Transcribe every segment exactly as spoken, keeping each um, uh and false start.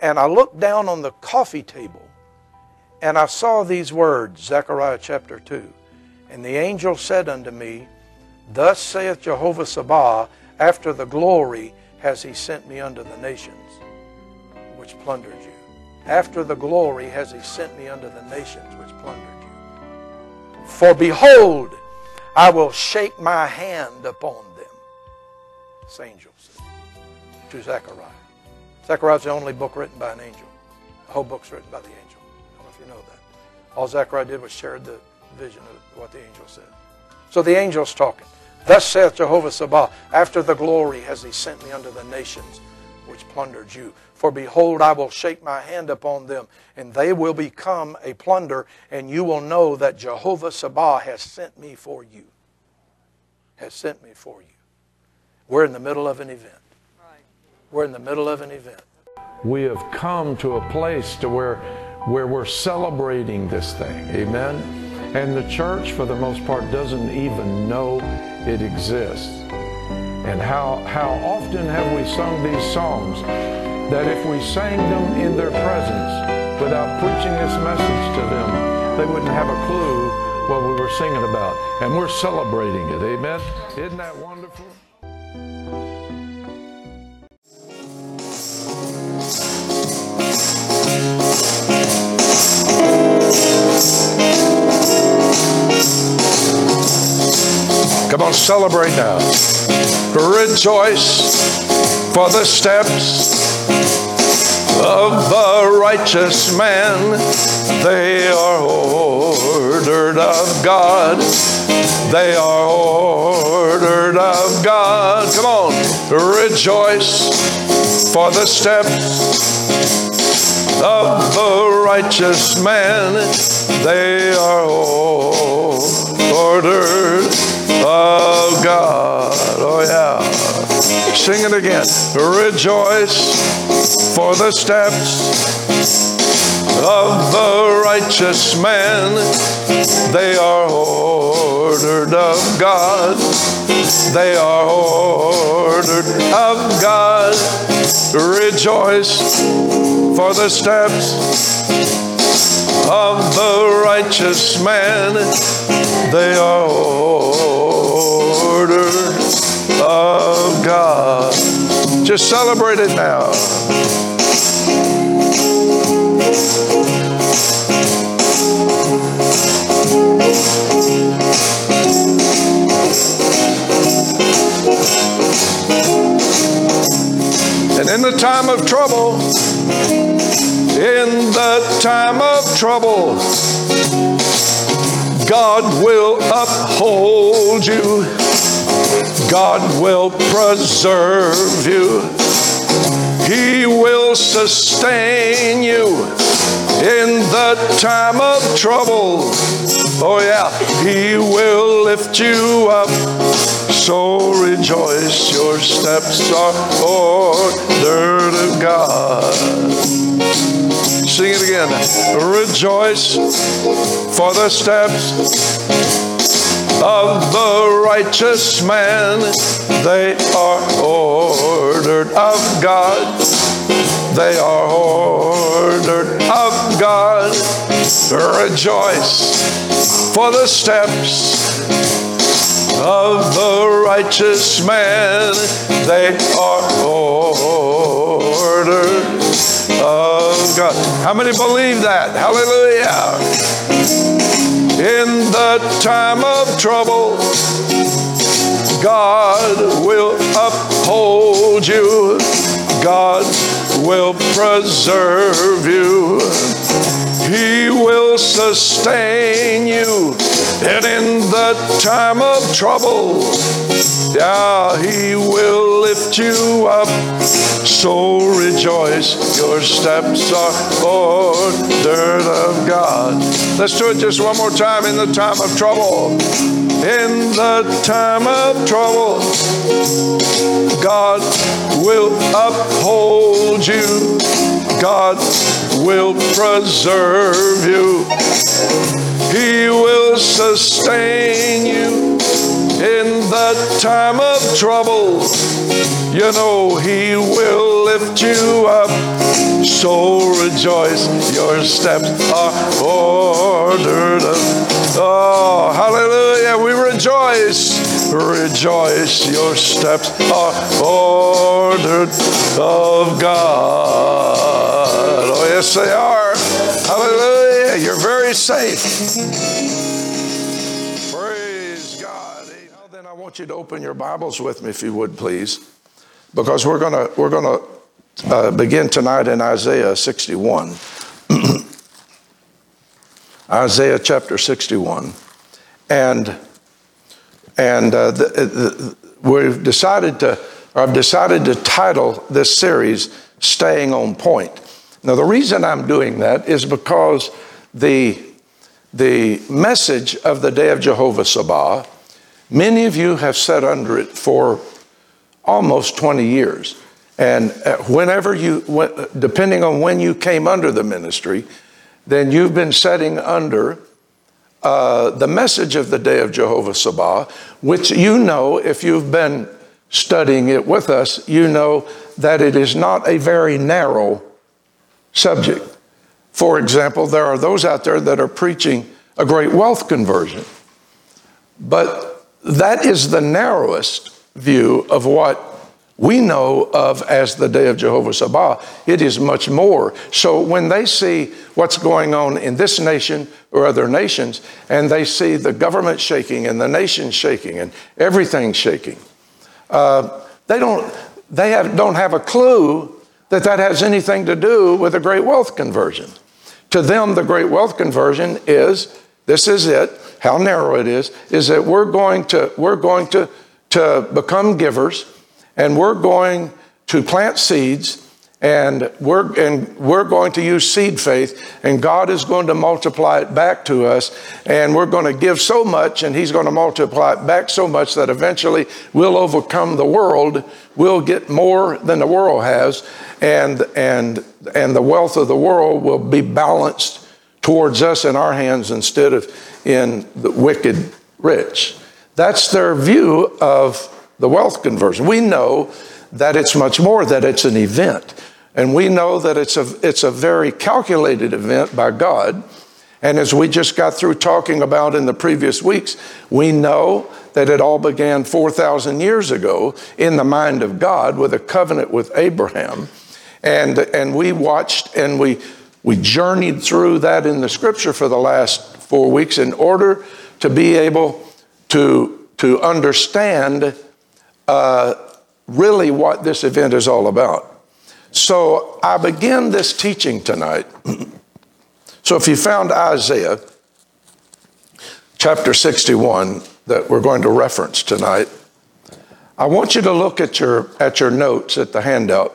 And I looked down on the coffee table, and I saw these words, Zechariah chapter two. And the angel said unto me, Thus saith Jehovah Sabaoth, after the glory has he sent me unto the nations, which plundered you. After the glory has he sent me unto the nations, which plundered you. For behold, I will shake my hand upon them. This angel said to Zechariah. Zechariah is the only book written by an angel. The whole book's written by the angel. I don't know if you know that. All Zechariah did was share the vision of what the angel said. So the angel's talking. Thus saith Jehovah Sabaoth, after the glory has he sent me unto the nations which plundered you. For behold, I will shake my hand upon them, and they will become a plunder, and you will know that Jehovah Sabaoth has sent me for you. Has sent me for you. We're in the middle of an event. We're in the middle of an event. We have come to a place to where, where we're celebrating this thing. Amen? And the church, for the most part, doesn't even know it exists. And how, how often have we sung these songs that if we sang them in their presence without preaching this message to them, they wouldn't have a clue what we were singing about. And we're celebrating it. Amen? Isn't that wonderful? Come on, celebrate now. Rejoice, for the steps of the righteous man, they are ordered of God. They are ordered of God. Come on, rejoice, for the steps of the righteous man, they are ordered of God. Oh yeah. Sing it again. Rejoice, for the steps of the righteous man, they are ordered of God. They are ordered of God. Rejoice, for the steps of the righteous man, they are ordered of God. Just celebrate it now. And in the time of trouble, in the time of trouble, God will uphold you. God will preserve you. He will sustain you in the time of trouble. Oh yeah, He will lift you up. So rejoice, your steps are ordered of God. Sing it again. Rejoice, for the steps of the righteous man, they are ordered of God. They are ordered of God. Rejoice, for the steps of the righteous man, they are ordered of God. How many believe that? Hallelujah. In the time of trouble, God will uphold you. God will preserve you. He will sustain you. And in the time of trouble, yeah, He will lift you up. So rejoice, your steps are ordered of God. Let's do it just one more time. In the time of trouble. In the time of trouble, God will uphold you. God will preserve you. He will sustain you in the time of trouble. You know He will lift you up. soul rejoice, your steps are ordered. Oh, hallelujah, we rejoice. Rejoice, your steps are ordered of God. Oh, yes, they are. Hallelujah, you're very safe. Praise God. Now then, I want you to open your Bibles with me, if you would, please, because we're gonna we're gonna uh, begin tonight in Isaiah sixty-one. Isaiah chapter sixty-one, and and uh, the, the, we've decided to, or I've decided to title this series "Staying on Point." Now, the reason I'm doing that is because the the message of the Day of Jehovah Sabaoth, many of you have sat under it for almost twenty years, and whenever you, depending on when you came under the ministry, then you've been sitting under uh, the message of the Day of Jehovah Sabaoth, which you know, if you've been studying it with us, you know that it is not a very narrow subject. For example, there are those out there that are preaching a great wealth conversion, but that is the narrowest view of what we know of as the Day of Jehovah Sabaoth. It is much more. So when they see what's going on in this nation or other nations, and they see the government shaking and the nation shaking and everything shaking, uh, they don't they have don't have a clue that that has anything to do with a great wealth conversion. To them, the great wealth conversion is, this is it, how narrow it is, is that we're going to we're going to to become givers, and we're going to plant seeds, and we're and we're going to use seed faith, and God is going to multiply it back to us, and we're going to give so much, and He's going to multiply it back so much that eventually we'll overcome the world. We'll get more than the world has, and and and the wealth of the world will be balanced towards us in our hands instead of in the wicked rich. That's their view of the wealth conversion. We know that it's much more, that it's an event. And we know that it's a, it's a very calculated event by God. And as we just got through talking about in the previous weeks, we know that it all began four thousand years ago in the mind of God with a covenant with Abraham. And, and we watched and we, we journeyed through that in the scripture for the last four weeks in order to be able to, to understand Uh, really what this event is all about. So I begin this teaching tonight. So if you found Isaiah chapter sixty-one that we're going to reference tonight, I want you to look at your at your notes at the handout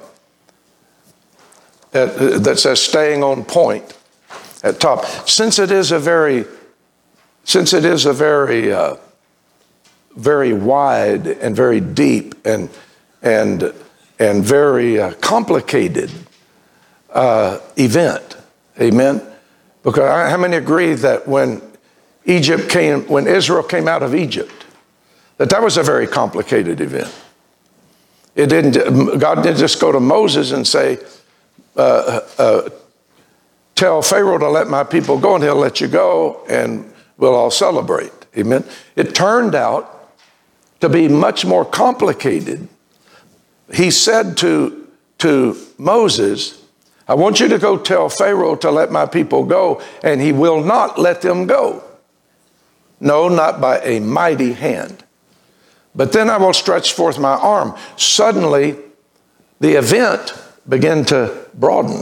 at, uh, that says "Staying on Point" at top. Since it is a very, since it is a very uh, very wide and very deep and and and very uh, complicated uh, event, amen. Because how many agree that when Egypt came, when Israel came out of Egypt, that that was a very complicated event? It didn't. God didn't just go to Moses and say, uh, uh, "Tell Pharaoh to let my people go, and he'll let you go, and we'll all celebrate." Amen. It turned out to be much more complicated. He said to, to Moses, "I want you to go tell Pharaoh to let my people go, and he will not let them go. No, not by a mighty hand. But then I will stretch forth my arm." Suddenly, the event began to broaden,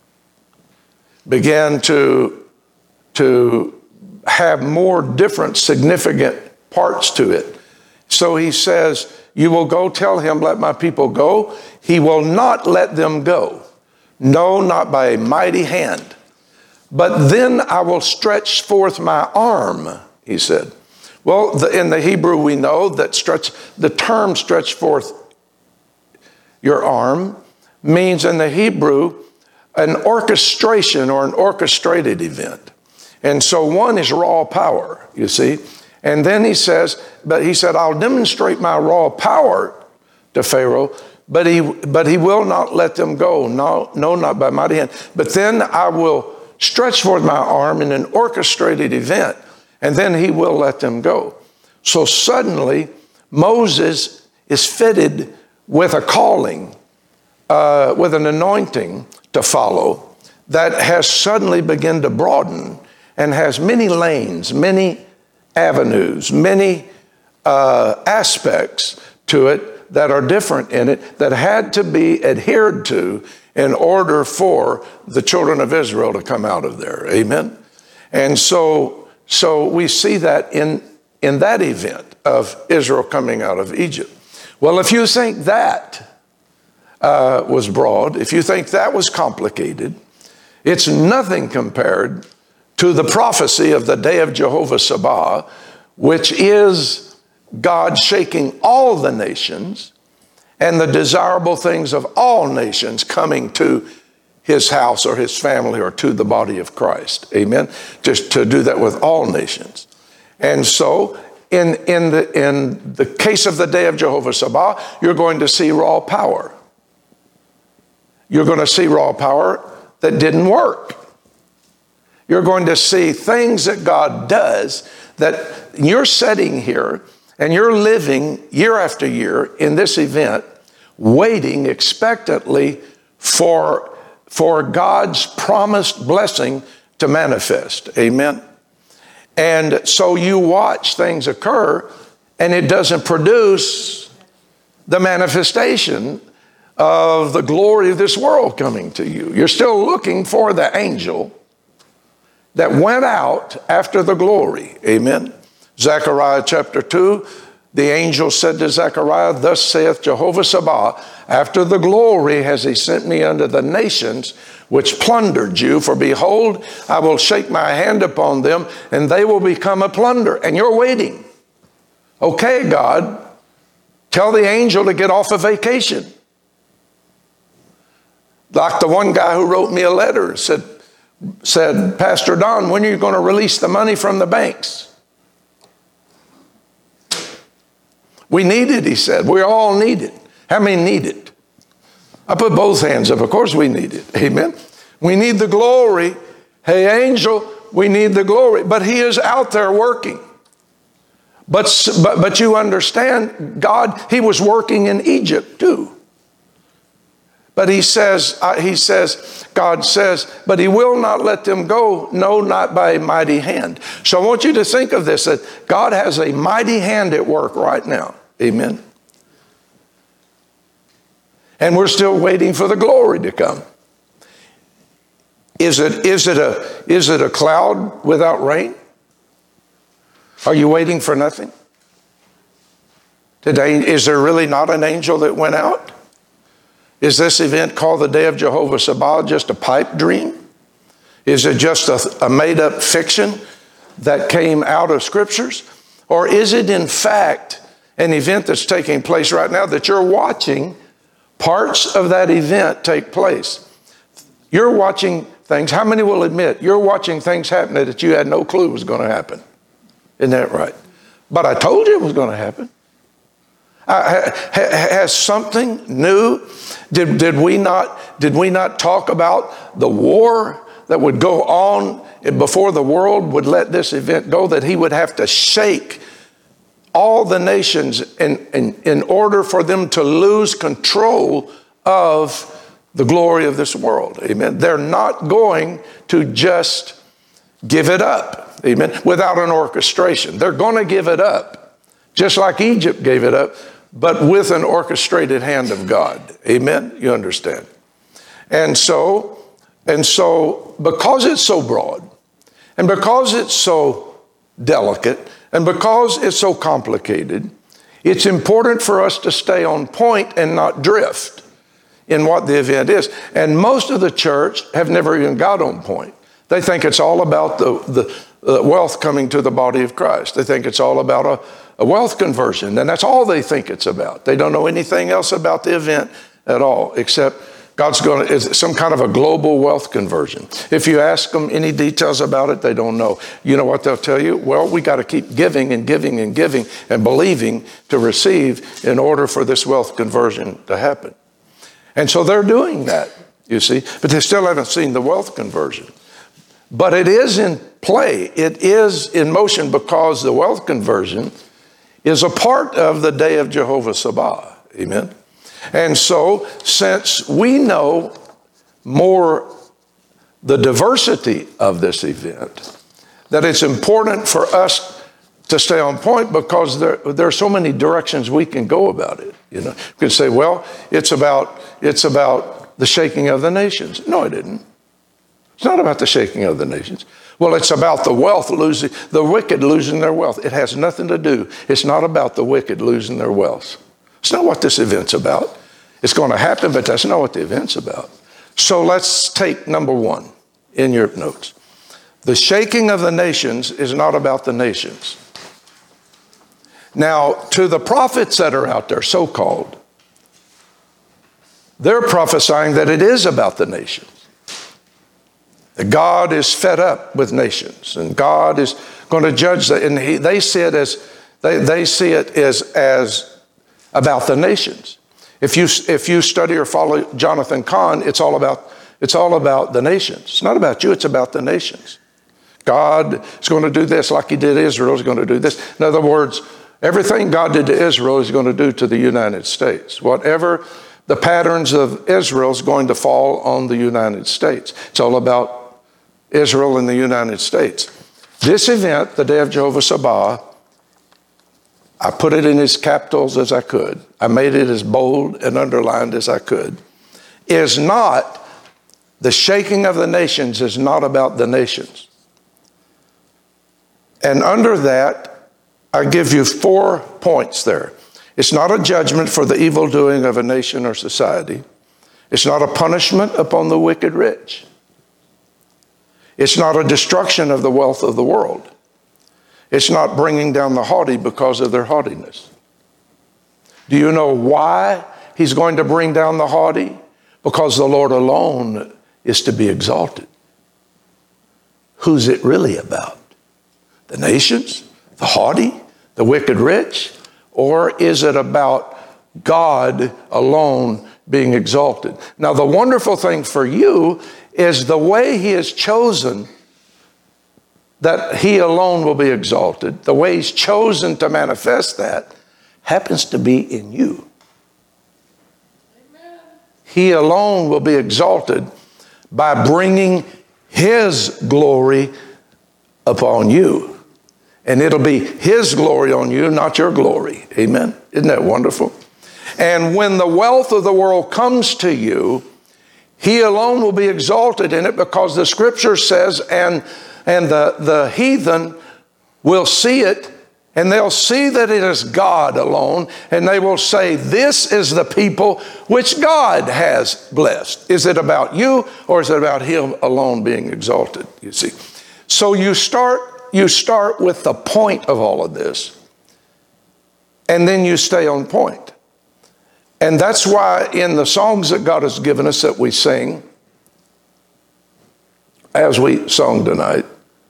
began to, to have more different significant parts to it. So he says, "You will go tell him, let my people go. He will not let them go. No, not by a mighty hand. But then I will stretch forth my arm," he said. Well, the, in the Hebrew, we know that stretch, the term "stretch forth your arm" means in the Hebrew an orchestration or an orchestrated event. And so one is raw power, you see. And then he says, but he said, "I'll demonstrate my raw power to Pharaoh but he, but he will not let them go. No, no, not by mighty hand. But then I will stretch forth my arm in an orchestrated event, and then he will let them go. So suddenly, Moses is fitted with a calling, uh, with an anointing to follow that has suddenly begun to broaden and has many lanes, many avenues, many uh, aspects to it that are different in it, that had to be adhered to in order for the children of Israel to come out of there. Amen? And so, so we see that in, in that event of Israel coming out of Egypt. Well, if you think that uh, was broad, if you think that was complicated, it's nothing compared to the prophecy of the day of Jehovah Sabaoth, which is God shaking all the nations and the desirable things of all nations coming to his house or his family or to the body of Christ. Amen. Just to do that with all nations. And so in, in, the, in the case of the day of Jehovah Sabaoth, you're going to see raw power. You're going to see raw power that didn't work. You're going to see things that God does that you're sitting here and you're living year after year in this event, waiting expectantly for, for God's promised blessing to manifest. Amen. And so you watch things occur and it doesn't produce the manifestation of the glory of this world coming to you. You're still looking for the angel that went out after the glory. Amen. Zechariah chapter two, the angel said to Zechariah, thus saith Jehovah Sabaoth, after the glory has he sent me unto the nations which plundered you. For behold, I will shake my hand upon them, and they will become a plunder. And you're waiting. Okay, God, tell the angel to get off a vacation. Like the one guy who wrote me a letter said, said, Pastor Don, when are you going to release the money from the banks? We need it, he said. We all need it. How many need it? I put both hands up. Of course we need it. Amen. We need the glory. Hey, angel, we need the glory. But he is out there working. But, but, but you understand, God, he was working in Egypt too. But he says, uh, he says, God says, but he will not let them go, no, not by a mighty hand. So I want you to think of this, that God has a mighty hand at work right now. Amen. And we're still waiting for the glory to come. Is it, is it a, is it a cloud without rain? Are you waiting for nothing? Today, is there really not an angel that went out? Is this event called the Day of Jehovah Sabaoth just a pipe dream? Is it just a, a made-up fiction that came out of scriptures? Or is it in fact an event that's taking place right now that you're watching parts of that event take place? You're watching things. How many will admit you're watching things happening that you had no clue was going to happen? Isn't that right? But I told you it was going to happen. Uh, has something new? Did, did we not, did we not talk about the war that would go on before the world would let this event go, that he would have to shake all the nations in, in, in order for them to lose control of the glory of this world? Amen. They're not going to just give it up. Amen. Without an orchestration. They're going to give it up, just like Egypt gave it up, but with an orchestrated hand of God. Amen. You understand? And so, and so because it's so broad, and because it's so delicate, and because it's so complicated, it's important for us to stay on point and not drift in what the event is. And most of the church have never even got on point. They think it's all about the, the uh, wealth coming to the body of Christ. They think it's all about a, a wealth conversion, and that's all they think it's about. They don't know anything else about the event at all, except God's going to, is some kind of a global wealth conversion. If you ask them any details about it, they don't know. You know what they'll tell you? Well, we got to keep giving and giving and giving and believing to receive in order for this wealth conversion to happen. And so they're doing that, you see, but they still haven't seen the wealth conversion. But it is in play. It is in motion because the wealth conversion is a part of the day of Jehovah Sabaoth. Amen. And so, since we know more the diversity of this event, that it's important for us to stay on point because there, there are so many directions we can go about it. You know, you can say, well, it's about, it's about the shaking of the nations. No, it isn't. It's not about the shaking of the nations. Well, it's about the wealth losing, the wicked losing their wealth. It has nothing to do. It's not about the wicked losing their wealth. It's not what this event's about. It's going to happen, but that's not what the event's about. So let's take number one in your notes. The shaking of the nations is not about the nations. Now, to the prophets that are out there, so-called, they're prophesying that it is about the nations. That God is fed up with nations, and God is going to judge that. And he, they see it as they, they see it as as about the nations. If you if you study or follow Jonathan Cahn, it's all about it's all about the nations. It's not about you, it's about the nations. God is going to do this like he did Israel, is going to do this. In other words, everything God did to Israel is going to do to the United States. Whatever the patterns of Israel is going to fall on the United States. It's all about Israel and the United States. This event, the Day of Jehovah Sabaoth, I put it in as capitals as I could. I made it as bold and underlined as I could. Is not, the shaking of the nations is not about the nations. And under that, I give you four points there. It's not a judgment for the evil doing of a nation or society. It's not a punishment upon the wicked rich. It's not a destruction of the wealth of the world. It's not bringing down the haughty because of their haughtiness. Do you know why he's going to bring down the haughty? Because the Lord alone is to be exalted. Who's it really about? The nations? The haughty? The wicked rich? Or is it about God alone being exalted? Now, the wonderful thing for you is the way he has chosen that he alone will be exalted, the way he's chosen to manifest that happens to be in you. Amen. He alone will be exalted by bringing his glory upon you. And it'll be his glory on you, not your glory. Amen. Isn't that wonderful? And when the wealth of the world comes to you, he alone will be exalted in it because the scripture says, and And the, the heathen will see it, and they'll see that it is God alone, and they will say, this is the people which God has blessed. Is it about you, or is it about him alone being exalted, you see? So you start, you start with the point of all of this, and then you stay on point. And that's why in the songs that God has given us that we sing, as we sung tonight,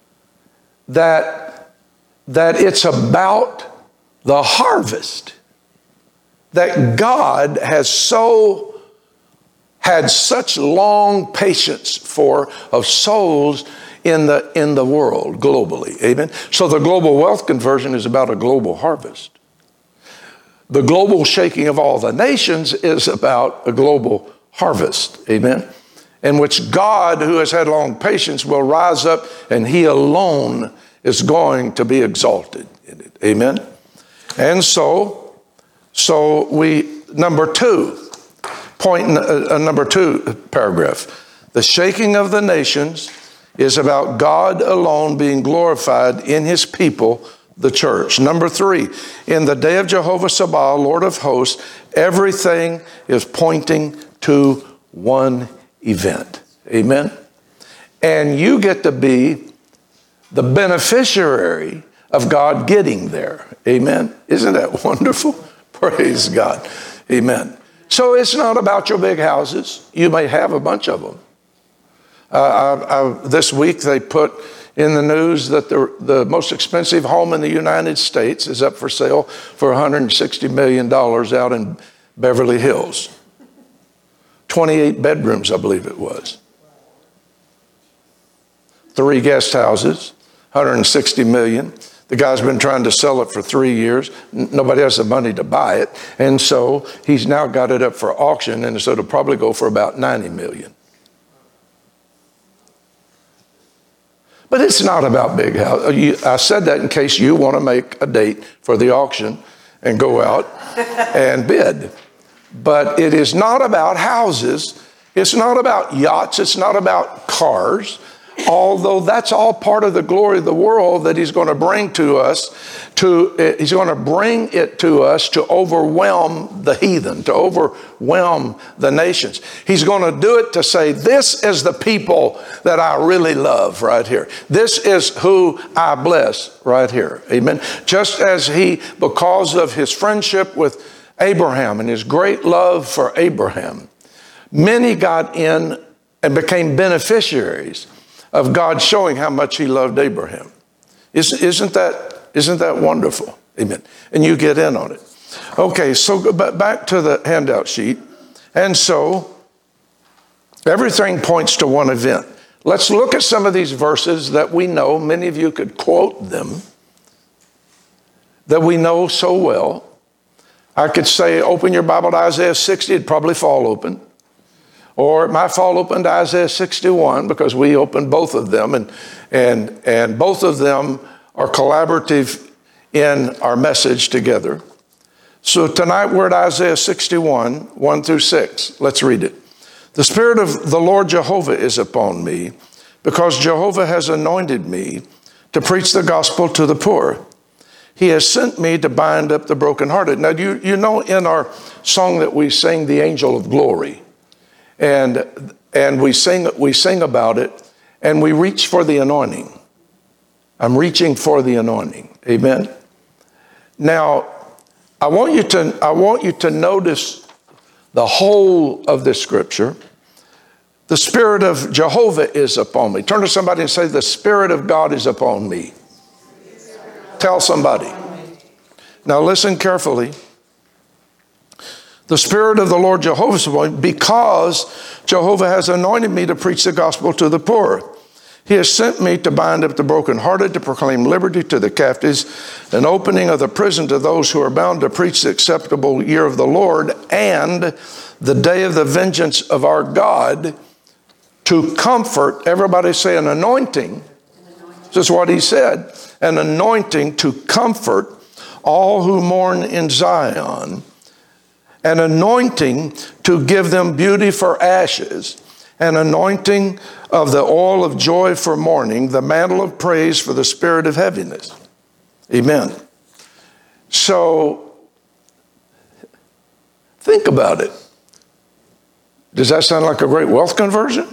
that, that it's about the harvest that God has so had such long patience for of souls in the, in the world globally. Amen. So the global wealth conversion is about a global harvest. The global shaking of all the nations is about a global harvest. Amen. In which God, who has had long patience, will rise up, and he alone is going to be exalted in it. Amen. And so, so we, number two, point uh, number two paragraph, the shaking of the nations is about God alone being glorified in his people, the church. Number three, in the day of Jehovah Sabaoth, Lord of hosts, everything is pointing to one event. Amen. And you get to be the beneficiary of God getting there. Amen. Isn't that wonderful? Praise God. Amen. So it's not about your big houses. You may have a bunch of them. Uh, I, I, this week they put in the news that the, the most expensive home in the United States is up for sale for one hundred sixty million dollars out in Beverly Hills. twenty-eight bedrooms, I believe it was. Three guest houses, one hundred sixty million dollars. The guy's been trying to sell it for three years. Nobody has the money to buy it. And so he's now got it up for auction, and so it'll probably go for about ninety million dollars. But it's not about big houses. I said that in case you want to make a date for the auction and go out and bid. But it is not about houses. It's not about yachts. It's not about cars. Although that's all part of the glory of the world that he's going to bring to us, to he's going to bring it to us to overwhelm the heathen, to overwhelm the nations. He's going to do it to say, this is the people that I really love right here. This is who I bless right here. Amen. Just as he, because of his friendship with Abraham and his great love for Abraham, many got in and became beneficiaries of God showing how much he loved Abraham. Isn't, isn't that, isn't that wonderful? Amen. And you get in on it. Okay, so back to the handout sheet. And so everything points to one event. Let's look at some of these verses that we know. Many of you could quote them, that we know so well. I could say, open your Bible to Isaiah sixty, it'd probably fall open. Or it might fall open to Isaiah sixty-one, because we opened both of them, and, and, and both of them are collaborative in our message together. So tonight we're at Isaiah sixty-one, one through six. Let's read it. The Spirit of the Lord Jehovah is upon me, because Jehovah has anointed me to preach the gospel to the poor. He has sent me to bind up the brokenhearted. Now, you, you know in our song that we sing, The Angel of Glory, And, and we sing, we sing about it, and we reach for the anointing. I'm reaching for the anointing. Amen. Now, I want you to, I want you to notice the whole of this scripture. The Spirit of Jehovah is upon me. Turn to somebody and say, the Spirit of God is upon me. Tell somebody. Now listen carefully. The Spirit of the Lord Jehovah is upon me, because Jehovah has anointed me to preach the gospel to the poor. He has sent me to bind up the brokenhearted, to proclaim liberty to the captives, an opening of the prison to those who are bound, to preach the acceptable year of the Lord, and the day of the vengeance of our God, to comfort, everybody say an anointing. This is what he said, an anointing to comfort all who mourn in Zion, an anointing to give them beauty for ashes, an anointing of the oil of joy for mourning, the mantle of praise for the spirit of heaviness. Amen. So, think about it. Does that sound like a great wealth conversion?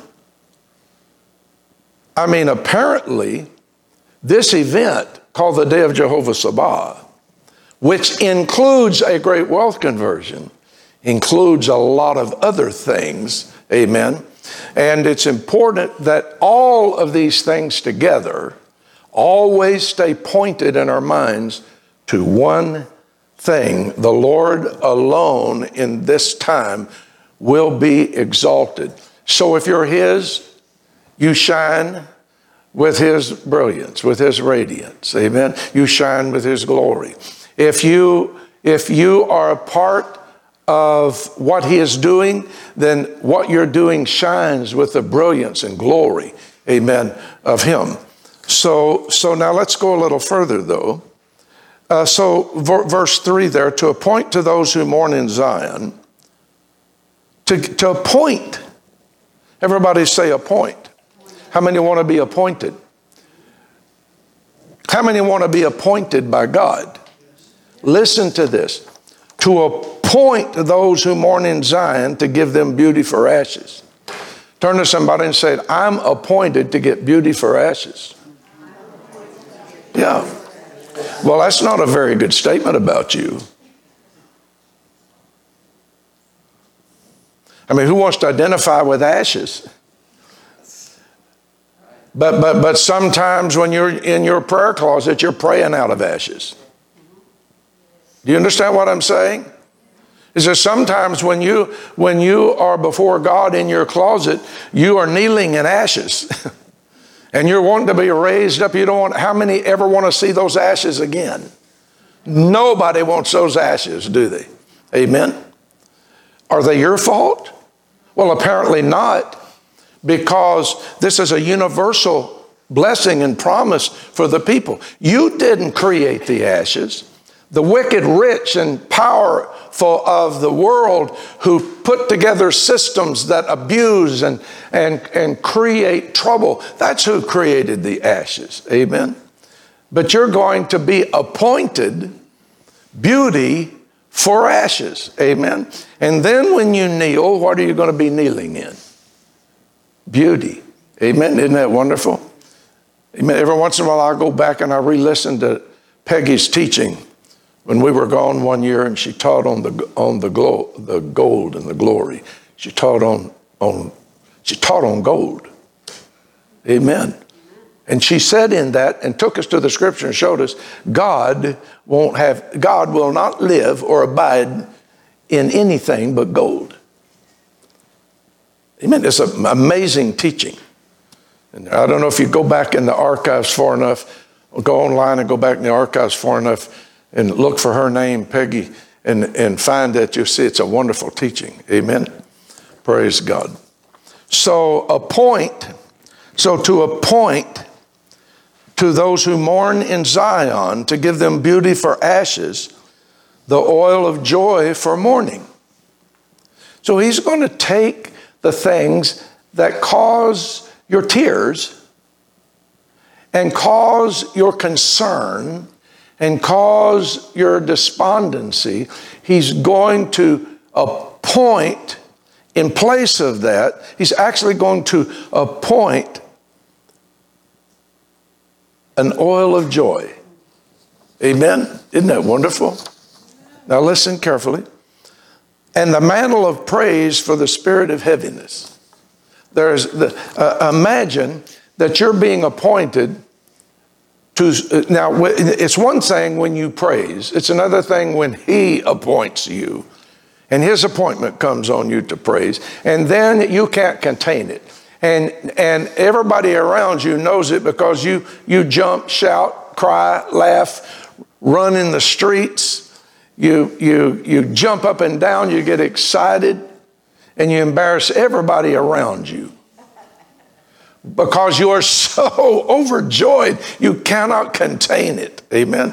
I mean, apparently, this event called the Day of Jehovah Sabaoth, which includes a great wealth conversion, includes a lot of other things. Amen. And it's important that all of these things together always stay pointed in our minds to one thing. The Lord alone in this time will be exalted. So if you're his, you shine with his brilliance, with his radiance. Amen. You shine with his glory. If you, if you are a part of what he is doing, then what you're doing shines with the brilliance and glory, amen, of him. So, so now let's go a little further, though. Uh, so ver- verse three there, to appoint to those who mourn in Zion, to, to appoint. Everybody say appoint. How many want to be appointed? How many want to be appointed by God? Listen to this. To appoint those who mourn in Zion, to give them beauty for ashes. Turn to somebody and say, I'm appointed to get beauty for ashes. Yeah. Well, that's not a very good statement about you. I mean, who wants to identify with ashes? But, but, but sometimes when you're in your prayer closet, you're praying out of ashes. Do you understand what I'm saying? Is there sometimes when you, when you are before God in your closet, you are kneeling in ashes. And you're wanting to be raised up. You don't want, how many ever want to see those ashes again? Nobody wants those ashes, do they? Amen? Are they your fault? Well, apparently not, because this is a universal blessing and promise for the people. You didn't create the ashes. The wicked, rich, and powerful of the world who put together systems that abuse and, and, and create trouble, that's who created the ashes. Amen? But you're going to be appointed beauty for ashes. Amen? And then when you kneel, what are you going to be kneeling in? Beauty. Amen? Isn't that wonderful? Amen. Every once in a while I go back and I re-listen to Peggy's teaching when we were gone one year, and she taught on the on the glow, the gold and the glory. She taught on on she taught on gold. Amen. And she said in that, and took us to the scripture and showed us, God won't have God will not live or abide in anything but gold. Amen. It's an amazing teaching. And I don't know if you go back in the archives far enough, or go online and go back in the archives far enough and look for her name, Peggy, and, and find that. You'll see it's a wonderful teaching. Amen. Praise God. So appoint, so to appoint to those who mourn in Zion, to give them beauty for ashes, the oil of joy for mourning. So he's going to take the things that cause your tears and cause your concern and cause your despondency. He's going to appoint, in place of that, he's actually going to appoint an oil of joy. Amen? Isn't that wonderful? Now listen carefully. And the mantle of praise for the spirit of heaviness. There's the, uh, imagine that you're being appointed to, now it's one thing when you praise, it's another thing when he appoints you, and his appointment comes on you to praise, and then you can't contain it, and and everybody around you knows it, because you you jump, shout, cry, laugh, run in the streets, you you you jump up and down, you get excited, and you embarrass everybody around you. Because you are so overjoyed, you cannot contain it. Amen.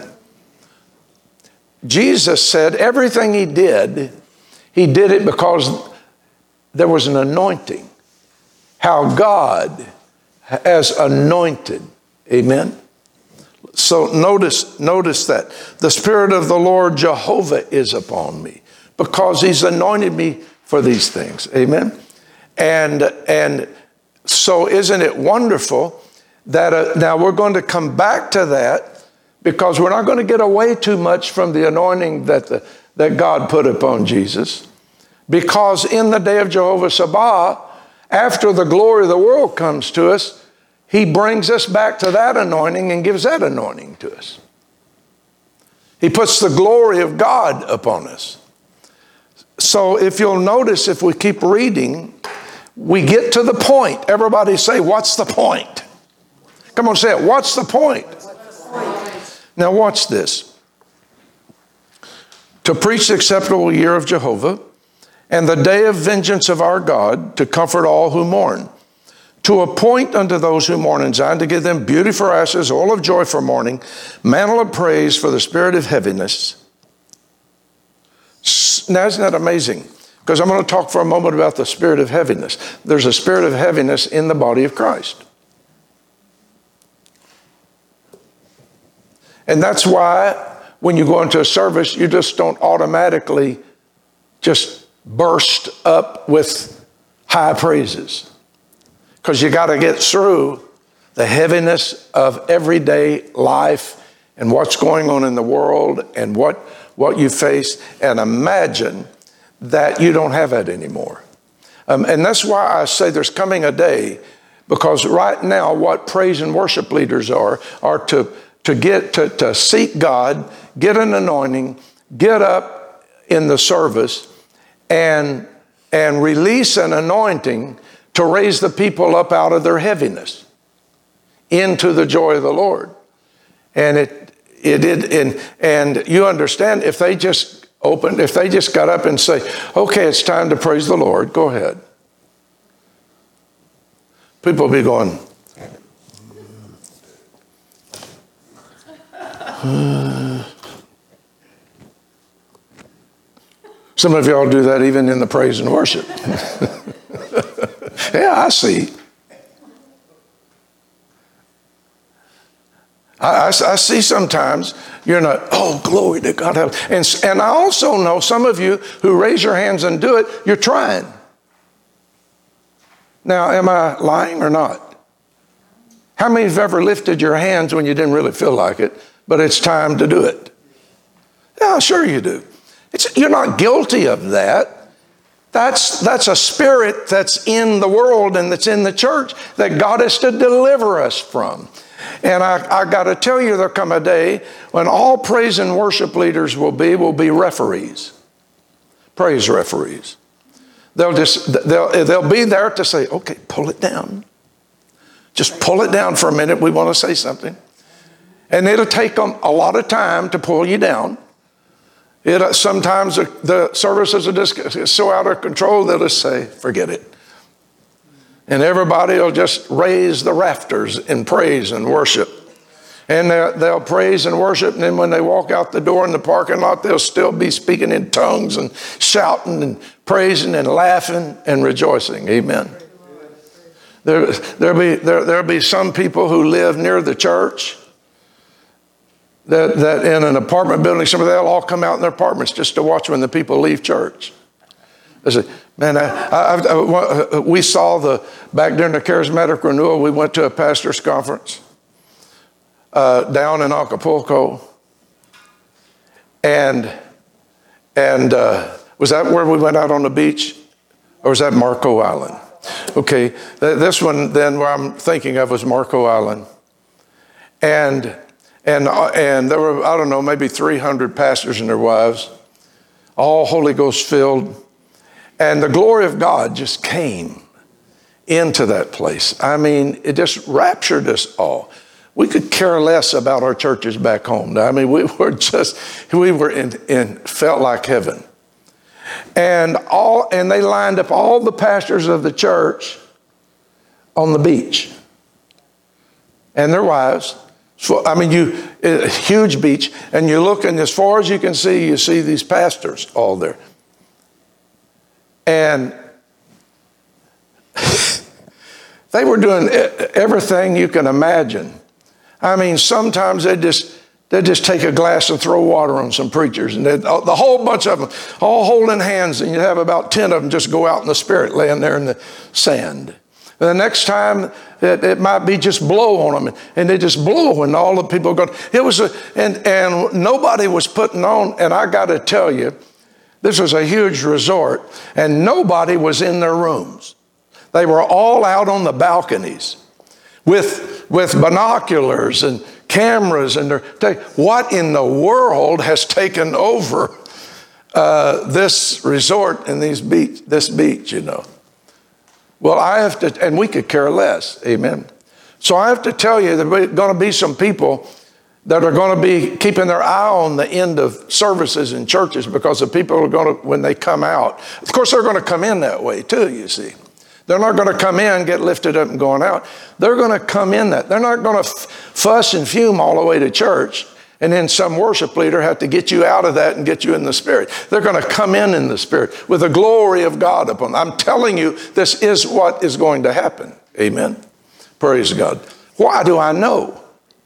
Jesus said everything he did, he did it because there was an anointing. How God has anointed. Amen. So notice, notice that. The Spirit of the Lord Jehovah is upon me, because he's anointed me for these things. Amen. And, and, So isn't it wonderful that, uh, now we're going to come back to that, because we're not going to get away too much from the anointing that, the, that God put upon Jesus. Because in the day of Jehovah Sabaoth, after the glory of the world comes to us, he brings us back to that anointing and gives that anointing to us. He puts the glory of God upon us. So if you'll notice, if we keep reading, we get to the point. Everybody say, what's the point? Come on, say it. What's the point? What's the point? Now watch this. To preach the acceptable year of Jehovah, and the day of vengeance of our God, to comfort all who mourn. To appoint unto those who mourn in Zion, to give them beauty for ashes, oil of joy for mourning, mantle of praise for the spirit of heaviness. Now isn't that amazing? Because I'm going to talk for a moment about the spirit of heaviness. There's a spirit of heaviness in the body of Christ. And that's why when you go into a service, you just don't automatically just burst up with high praises. Because you got to get through the heaviness of everyday life and what's going on in the world and what, what you face, and imagine that you don't have that anymore. Um, and that's why I say there's coming a day, because right now what praise and worship leaders are, are to, to get to, to seek God, get an anointing, get up in the service, and, and release an anointing to raise the people up out of their heaviness into the joy of the Lord. And it, it did, and, and you understand, if they just opened, if they just got up and say, okay, it's time to praise the Lord, go ahead. People will be going, uh. Some of y'all do that even in the praise and worship. Yeah, I see. I, I, I see sometimes you're not, oh, glory to God. And, and I also know some of you who raise your hands and do it, you're trying. Now, am I lying or not? How many have ever lifted your hands when you didn't really feel like it, but it's time to do it? Yeah, sure you do. It's, you're not guilty of that. That's, that's a spirit that's in the world and that's in the church that God is to deliver us from. And I, I got to tell you, there'll come a day when all praise and worship leaders will be, will be referees, praise referees. They'll just, they'll, they'll be there to say, okay, pull it down. Just pull it down for a minute. We want to say something. And it'll take them a lot of time to pull you down. It, sometimes the, the services are just so out of control, they'll just say, forget it. And everybody will just raise the rafters in praise and worship. And they'll, they'll praise and worship, and then when they walk out the door in the parking lot, they'll still be speaking in tongues and shouting and praising and laughing and rejoicing. Amen. There, there'll be, there, there'll be some people who live near the church that, that in an apartment building, some of they'll all come out in their apartments just to watch when the people leave church. They say, man, I, I, I, we saw the, back during the charismatic renewal, we went to a pastor's conference uh, down in Acapulco. And, and uh, was that where we went out on the beach? Or was that Marco Island? Okay, this one then where I'm thinking of was Marco Island. And, and, and there were, I don't know, maybe three hundred pastors and their wives, all Holy Ghost filled. And the glory of God just came into that place. I mean, it just raptured us all. We could care less about our churches back home. I mean, we were just, we were in, in felt like heaven. And all, and they lined up all the pastors of the church on the beach and their wives. So, I mean, you, a huge beach, and you look, and as far as you can see, you see these pastors all there. And they were doing everything you can imagine. I mean, sometimes they just they just take a glass and throw water on some preachers, and the whole bunch of them all holding hands, and you have about ten of them just go out in the spirit, laying there in the sand. And the next time, it, it might be just blow on them, and they just blow, and all the people go. It was a, and and nobody was putting on. And I got to tell you, this was a huge resort, and nobody was in their rooms. They were all out on the balconies with, with binoculars and cameras. And what in the world has taken over uh, this resort and these beach, this beach, you know? Well, I have to, and we could care less, amen? So I have to tell you, there are going to be some people that are going to be keeping their eye on the end of services in churches, because the people are going to, when they come out, of course, they're going to come in that way too, you see. They're not going to come in, get lifted up and going out. They're going to come in that. They're not going to f- fuss and fume all the way to church, and then some worship leader have to get you out of that and get you in the spirit. They're going to come in in the spirit with the glory of God upon them. I'm telling you, this is what is going to happen. Amen. Praise God. Why do I know?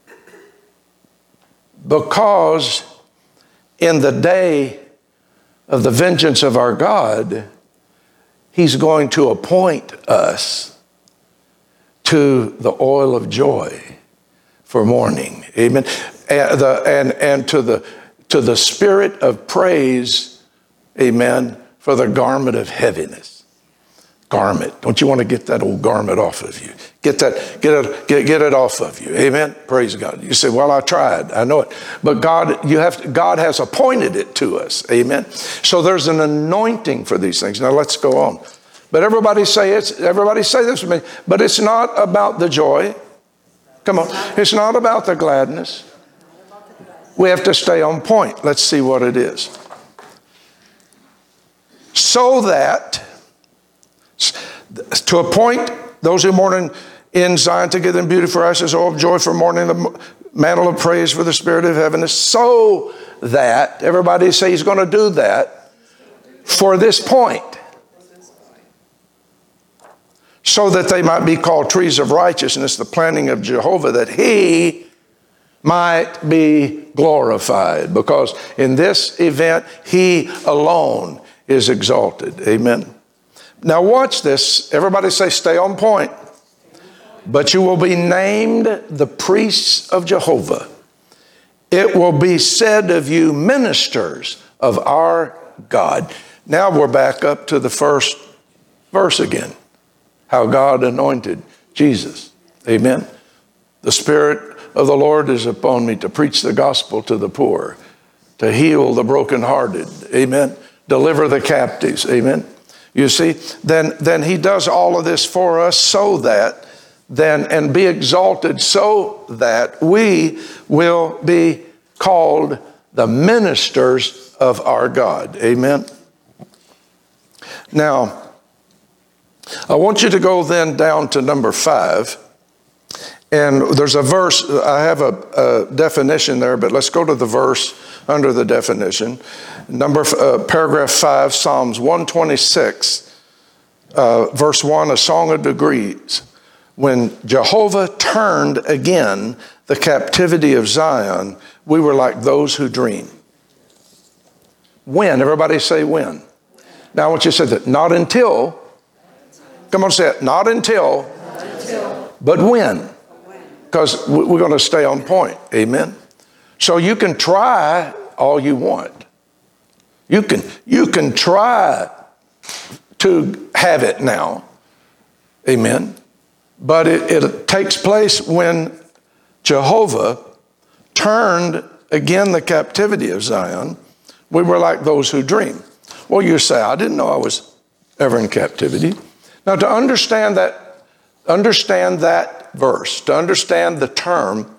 Because in the day of the vengeance of our God, He's going to appoint us to the oil of joy for mourning. Amen. And, the, and, and to the to the spirit of praise, amen, for the garment of heaviness. garment. Don't you want to get that old garment off of you? Get that, get it, get, get it off of you. Amen. Praise God. You say, well, I tried. I know it. But God, you have to, God has appointed it to us. Amen. So there's an anointing for these things. Now let's go on. But everybody say it's, everybody say this with me. But it's not about the joy. Come on. It's not about the gladness. We have to stay on point. Let's see what it is. So that, to appoint those who mourn in, in Zion to give them beauty for ashes, oil of joy for mourning, the mantle of praise for the spirit of heaviness, so that, everybody say he's going to do that, for this point. So that they might be called trees of righteousness, the planting of Jehovah, that he might be glorified. Because in this event, he alone is exalted. Amen. Now watch this. Everybody say, stay on point. But you will be named the priests of Jehovah. It will be said of you, ministers of our God. Now we're back up to the first verse again. How God anointed Jesus. Amen. The Spirit of the Lord is upon me to preach the gospel to the poor, to heal the brokenhearted. Amen. Deliver the captives. Amen. You see, then, then he does all of this for us so that, then, and be exalted so that we will be called the ministers of our God. Amen. Now, I want you to go then down to number five. And there's a verse, I have a, a definition there, but let's go to the verse under the definition. Number, uh, paragraph five, Psalms one twenty-six, uh, verse one, a song of degrees. When Jehovah turned again the captivity of Zion, we were like those who dream. When? Everybody say when. Now I want you to say that. Not until. Come on, say it. Not until. Not until. But when. Because we're going to stay on point. Amen. So you can try all you want. You can, you can try to have it now. Amen. But it, it takes place when Jehovah turned again the captivity of Zion. We were like those who dream. Well, you say, I didn't know I was ever in captivity. Now, to understand that, understand that verse, to understand the term,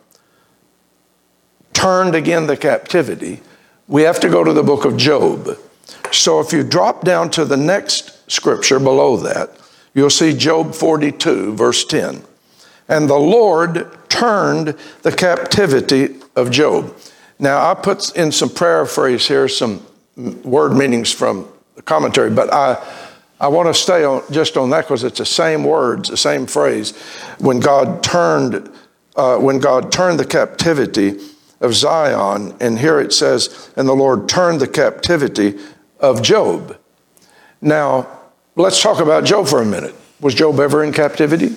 turned again the captivity, we have to go to the book of Job. So if you drop down to the next scripture below that, you'll see Job forty-two, verse ten. And the Lord turned the captivity of Job. Now, I put in some paraphrase here, some word meanings from the commentary, but I, I want to stay on just on that because it's the same words, the same phrase. When God turned, uh, when God turned the captivity of Zion, and here it says, and the Lord turned the captivity of Job. Now, let's talk about Job for a minute. Was Job ever in captivity?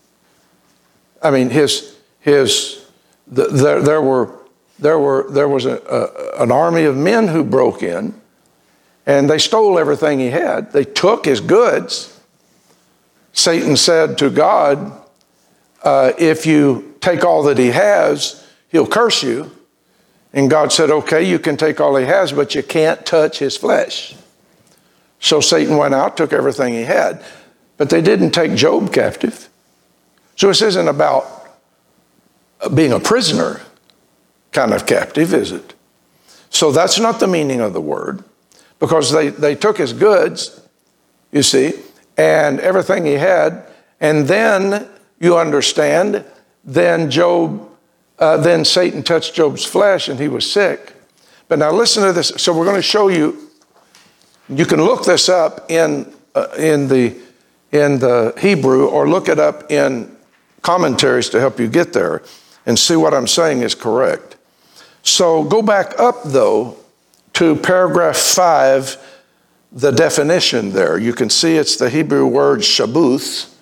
I mean, his his the, there there were there were there was a, a, an army of men who broke in, and they stole everything he had. They took his goods. Satan said to God, uh, "If you take all that he has, he'll curse you." And God said, "Okay, you can take all he has, but you can't touch his flesh." So Satan went out, took everything he had. But they didn't take Job captive. So this isn't about being a prisoner kind of captive, is it? So that's not the meaning of the word. Because they, they took his goods, you see, and everything he had. And then, you understand, then Job, uh, then Satan touched Job's flesh and he was sick. But now listen to this. So we're going to show you. You can look this up in uh, in the in the Hebrew, or look it up in commentaries to help you get there and see what I'm saying is correct. So go back up though to paragraph five, the definition there. You can see it's the Hebrew word shabuth.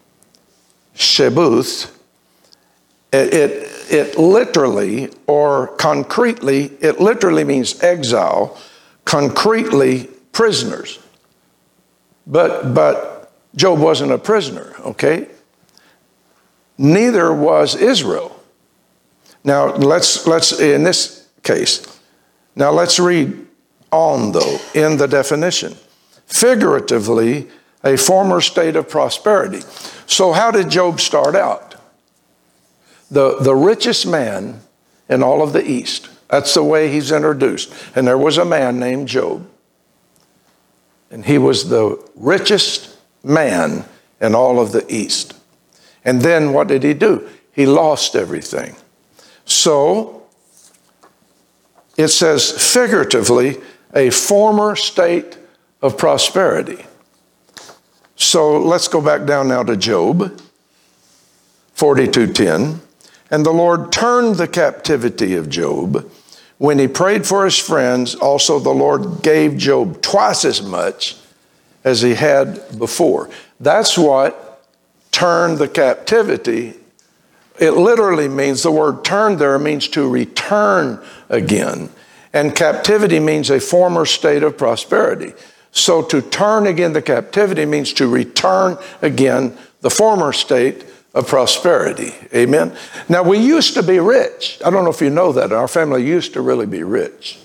Shabuth. It, it it literally or concretely, it literally means exile, concretely prisoners. But, but Job wasn't a prisoner, okay? Neither was Israel. Now, let's, let's in this case, now let's read on, though, in the definition. Figuratively, a former state of prosperity. So how did Job start out? The, the richest man in all of the East. That's the way he's introduced. And there was a man named Job. And he was the richest man in all of the East. And then what did he do? He lost everything. So it says figuratively, a former state of prosperity. So let's go back down now to Job forty-two ten. And the Lord turned the captivity of Job. When he prayed for his friends, also the Lord gave Job twice as much as he had before. That's what turned the captivity. It literally means, the word turn there means to return again. And captivity means a former state of prosperity. So to turn again the captivity means to return again the former state of prosperity. Amen. Now, we used to be rich. I don't know if you know that. Our family used to really be rich.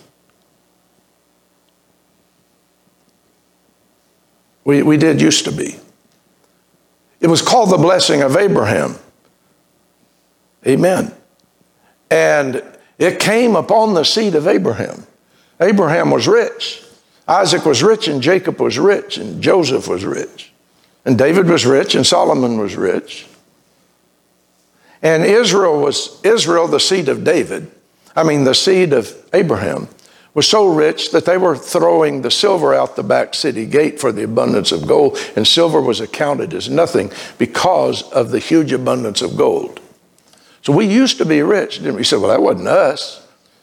We, we did used to be. It was called the blessing of Abraham. Amen. And it came upon the seed of Abraham. Abraham was rich. Isaac was rich, and Jacob was rich, and Joseph was rich. And David was rich, and Solomon was rich. And Israel was, Israel, the seed of David, I mean the seed of Abraham, was so rich that they were throwing the silver out the back city gate for the abundance of gold, and silver was accounted as nothing because of the huge abundance of gold. So we used to be rich, didn't we? You said, well, that wasn't us.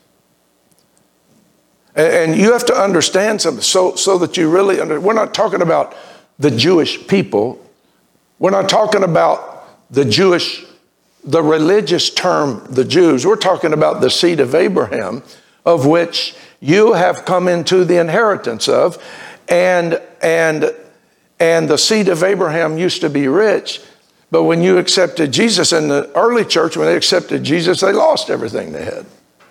And, and you have to understand something so, so that you really understand. We're not talking about the Jewish people. We're not talking about the Jewish, the religious term, the Jews. We're talking about the seed of Abraham, of which you have come into the inheritance of. And, and, and the seed of Abraham used to be rich. But when you accepted Jesus in the early church, when they accepted Jesus, they lost everything they had.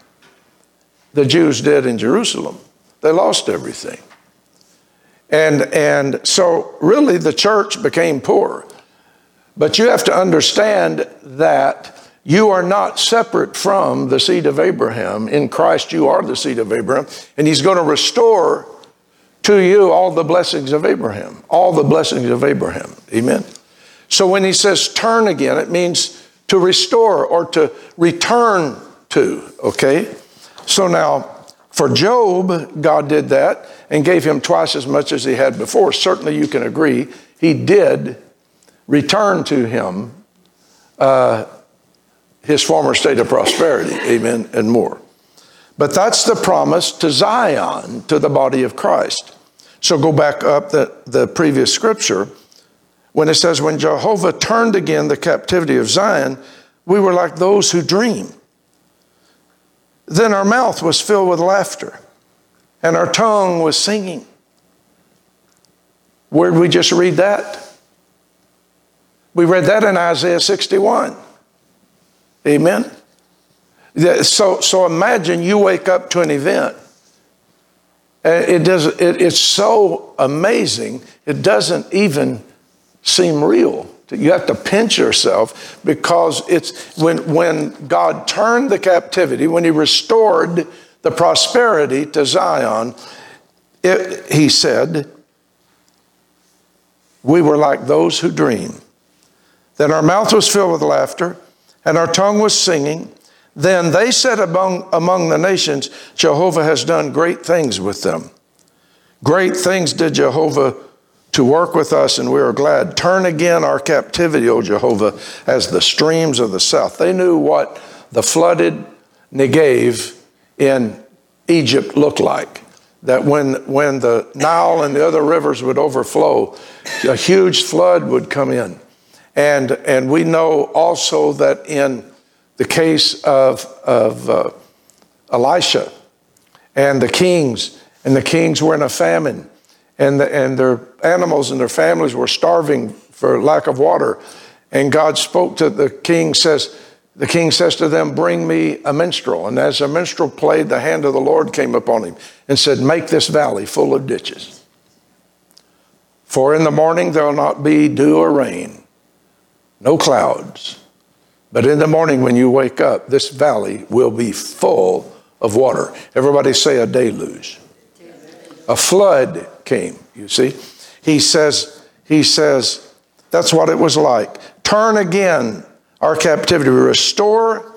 The Jews did in Jerusalem. They lost everything. And, and so really the church became poor. But you have to understand that you are not separate from the seed of Abraham. In Christ, you are the seed of Abraham. And he's going to restore to you all the blessings of Abraham. All the blessings of Abraham. Amen. So when he says turn again, it means to restore or to return to, okay? So now, for Job, God did that and gave him twice as much as he had before. Certainly you can agree, he did return to him uh, his former state of prosperity, amen, and more. But that's the promise to Zion, to the body of Christ. So go back up the, the previous scripture. When it says, when Jehovah turned again the captivity of Zion, we were like those who dream. Then our mouth was filled with laughter, and our tongue was singing. Where did we just read that? We read that in Isaiah sixty-one. Amen? So, so imagine you wake up to an event. It does, it, it's so amazing, it doesn't even seem real. You have to pinch yourself, because it's when, when God turned the captivity, when he restored the prosperity to Zion, it, he said, we were like those who dream. Then our mouth was filled with laughter, and our tongue was singing. Then they said among, among the nations, Jehovah has done great things with them. Great things did Jehovah to work with us, and we are glad. Turn again our captivity, O Jehovah, as the streams of the south. They knew what the flooded Negev in Egypt looked like. That when, when the Nile and the other rivers would overflow, a huge flood would come in. And, and we know also that in the case of, of uh, Elisha and the kings, and the kings were in a famine, and, the, and their animals and their families were starving for lack of water. And God spoke to the king, says, the king says to them, bring me a minstrel. And as the minstrel played, the hand of the Lord came upon him and said, make this valley full of ditches. For in the morning there will not be dew or rain, no clouds. But in the morning when you wake up, this valley will be full of water. Everybody say a deluge. A flood came, you see. He says, he says, that's what it was like. Turn again our captivity. Restore,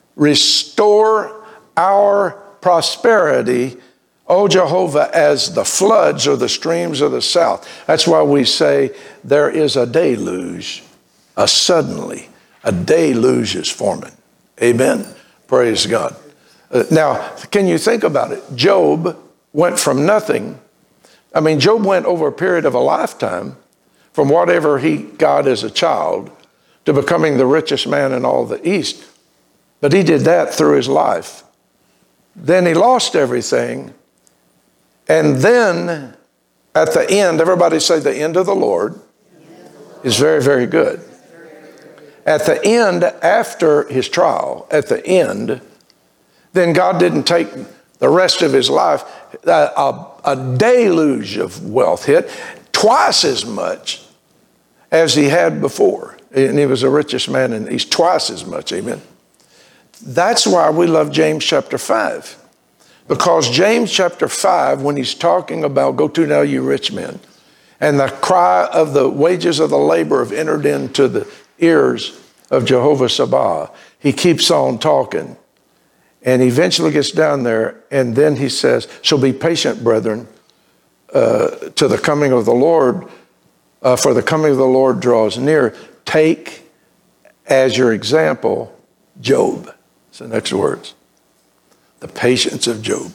restore our prosperity, O Jehovah, as the floods or the streams of the south. That's why we say there is a deluge, a suddenly, a deluge is forming. Amen? Praise God. Uh, now, can you think about it? Job went from nothing. I mean, Job went over a period of a lifetime from whatever he got as a child to becoming the richest man in all the East. But he did that through his life. Then he lost everything. And then at the end, everybody say the end of the Lord is very, very good. At the end, after his trial, at the end, then God didn't take the rest of his life. A, a, a deluge of wealth hit, twice as much as he had before. And he was the richest man in the East, twice as much, amen. That's why we love James chapter five. Because James chapter five, when he's talking about, go to now you rich men, and the cry of the wages of the labor have entered into the ears of Jehovah Sabaoth, he keeps on talking. And he eventually gets down there, and then he says, so be patient, brethren, uh, to the coming of the Lord, uh, for the coming of the Lord draws near. Take as your example Job. It's the next words. The patience of Job.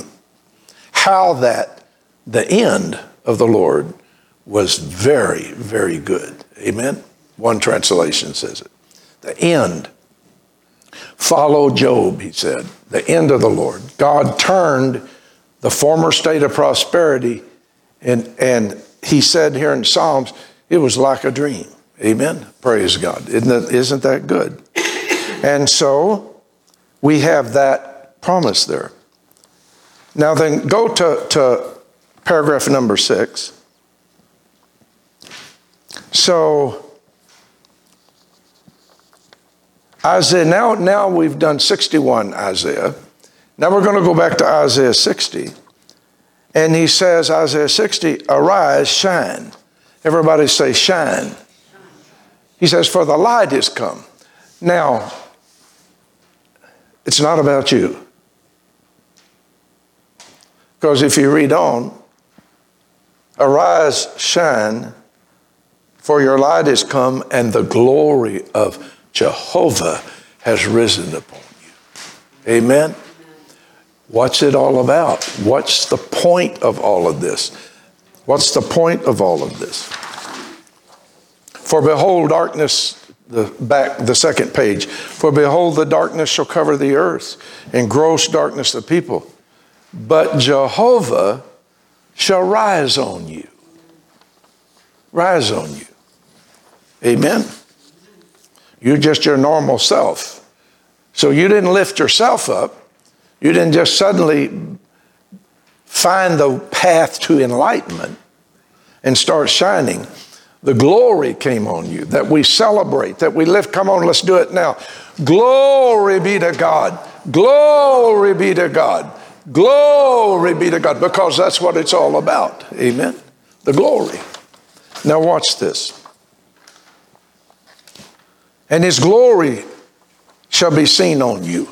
How that the end of the Lord was very, very good. Amen? One translation says it. The end. Follow Job, he said. The end of the Lord. God turned the former state of prosperity, and, and he said here in Psalms, it was like a dream. Amen? Praise God. Isn't that, isn't that good? And so we have that promise there. Now then, go to, to paragraph number six. So, Isaiah, now, now we've done sixty-one Isaiah. Now we're going to go back to Isaiah sixty. And he says, Isaiah sixty, arise, shine. Everybody say shine. He says, for the light is come. Now, it's not about you. Because if you read on, arise, shine, for your light is come, and the glory of Jehovah has risen upon you. Amen? What's it all about? What's the point of all of this? What's the point of all of this? For behold, darkness, the back, the second page. For behold, the darkness shall cover the earth, and gross darkness the people. But Jehovah shall rise on you. Rise on you. Amen? You're just your normal self. So you didn't lift yourself up. You didn't just suddenly find the path to enlightenment and start shining. The glory came on you that we celebrate, that we lift. Come on, let's do it now. Glory be to God. Glory be to God. Glory be to God. Because that's what it's all about. Amen. The glory. Now watch this. And his glory shall be seen on you.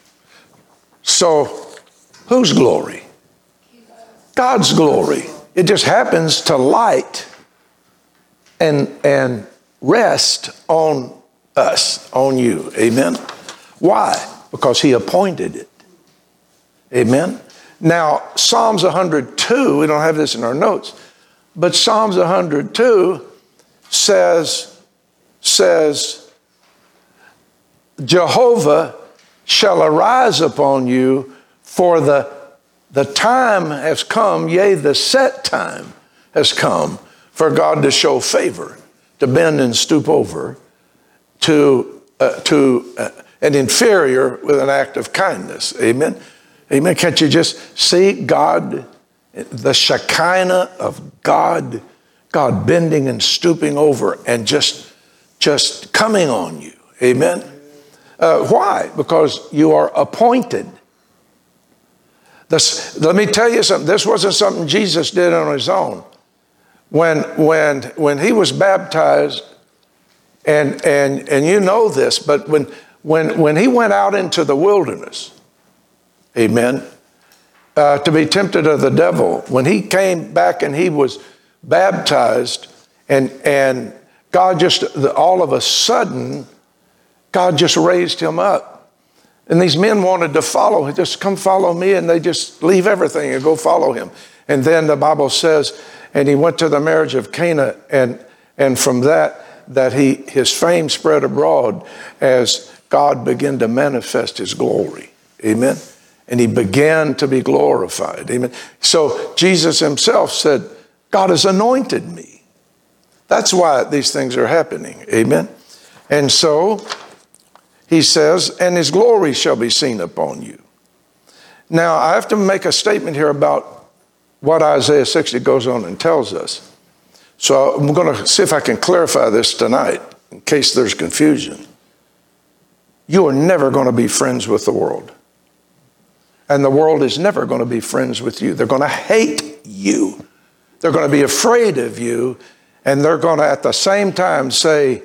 So, whose glory? God's glory. It just happens to light and, and rest on us, on you. Amen? Why? Because he appointed it. Amen? Now, Psalms one hundred two, we don't have this in our notes, but Psalms one hundred two says, says, Jehovah shall arise upon you, for the, the time has come, yea, the set time has come for God to show favor, to bend and stoop over to, uh, to uh, an inferior with an act of kindness. Amen? Amen. Can't you just see God, the Shekinah of God, God bending and stooping over and just, just coming on you? Amen? Uh, why? Because you are appointed. This, let me tell you something. This wasn't something Jesus did on his own. When, when, when he was baptized, and, and, and you know this, but when, when, when he went out into the wilderness, amen, uh, to be tempted of the devil, when he came back and he was baptized, and, and God just, all of a sudden, God just raised him up. And these men wanted to follow him. Just come follow me. And they just leave everything and go follow him. And then the Bible says, and he went to the marriage of Cana. And, and from that, that he, his fame spread abroad as God began to manifest his glory. Amen. And he began to be glorified. Amen. So Jesus himself said, God has anointed me. That's why these things are happening. Amen. And so he says, and his glory shall be seen upon you. Now, I have to make a statement here about what Isaiah sixty goes on and tells us. So I'm going to see if I can clarify this tonight in case there's confusion. You are never going to be friends with the world. And the world is never going to be friends with you. They're going to hate you. They're going to be afraid of you. And they're going to, at the same time, say,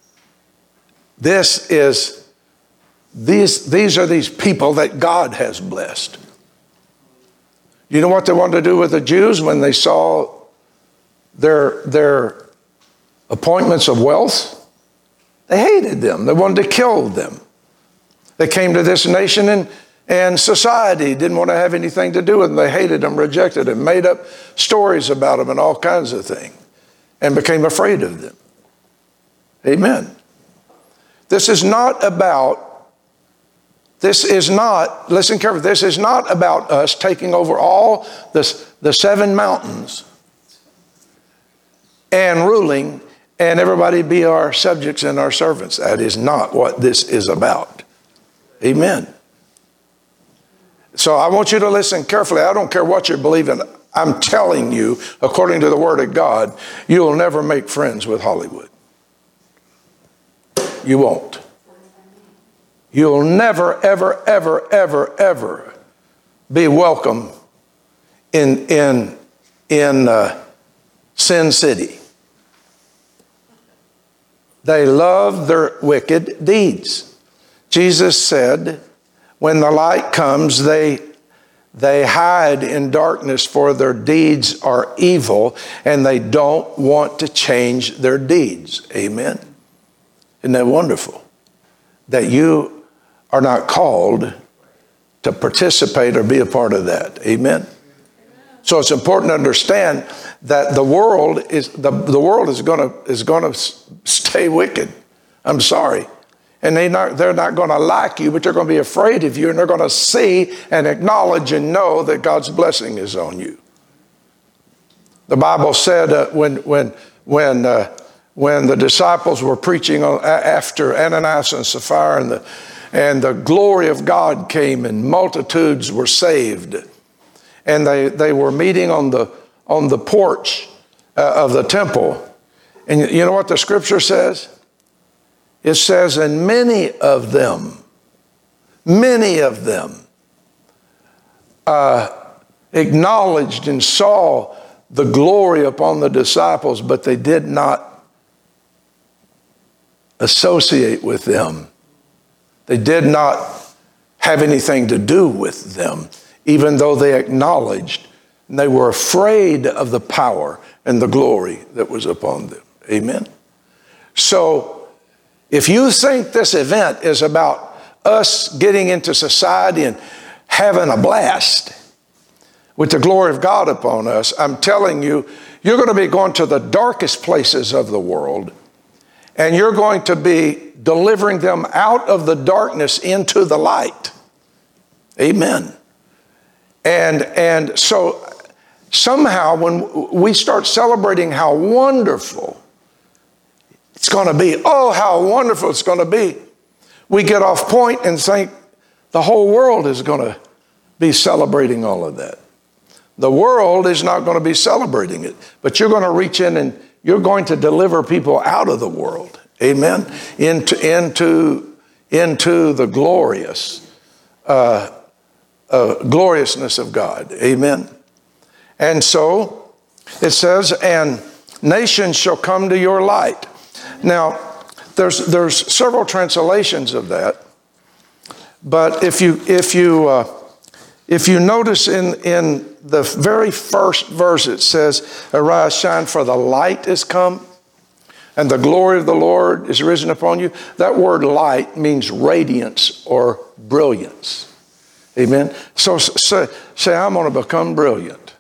this is... These, these are these people that God has blessed. You know what they wanted to do with the Jews when they saw their, their appointments of wealth? They hated them. They wanted to kill them. They came to this nation and, and society didn't want to have anything to do with them. They hated them, rejected them, made up stories about them and all kinds of things, and became afraid of them. Amen. This is not about This is not, listen carefully, this is not about us taking over all the, the seven mountains and ruling and everybody be our subjects and our servants. That is not what this is about. Amen. So I want you to listen carefully. I don't care what you're believing. I'm telling you, according to the Word of God, you'll never make friends with Hollywood. You won't. You'll never, ever, ever, ever, ever be welcome in, in, in uh, Sin City. They love their wicked deeds. Jesus said, when the light comes, they, they hide in darkness, for their deeds are evil, and they don't want to change their deeds. Amen. Isn't that wonderful? That you are not called to participate or be a part of that. Amen. So it's important to understand that the world is the, the world is going to is going to stay wicked. I'm sorry. And they not they're not going to like you, but they're going to be afraid of you, and they're going to see and acknowledge and know that God's blessing is on you. The Bible said uh, when when when uh, when the disciples were preaching on, after Ananias and Sapphira, and the And the glory of God came and multitudes were saved. And they, they were meeting on the, on the porch uh, of the temple. And you know what the scripture says? It says, and many of them, many of them uh, acknowledged and saw the glory upon the disciples, but they did not associate with them. They did not have anything to do with them, even though they acknowledged, and they were afraid of the power and the glory that was upon them. Amen. So if you think this event is about us getting into society and having a blast with the glory of God upon us, I'm telling you, you're going to be going to the darkest places of the world, and you're going to be delivering them out of the darkness into the light. Amen. And, and so somehow when we start celebrating how wonderful it's going to be, oh, how wonderful it's going to be, we get off point and think the whole world is going to be celebrating all of that. The world is not going to be celebrating it, but you're going to reach in and you're going to deliver people out of the world, amen, into, into, into the glorious, uh, uh, gloriousness of God, amen. And so it says, and nations shall come to your light. Now, there's, there's several translations of that, but if you, if you, uh, if you notice in, in the very first verse, it says, arise, shine, for the light is come, and the glory of the Lord is risen upon you. That word light means radiance or brilliance. Amen. So say, say I'm going to become brilliant.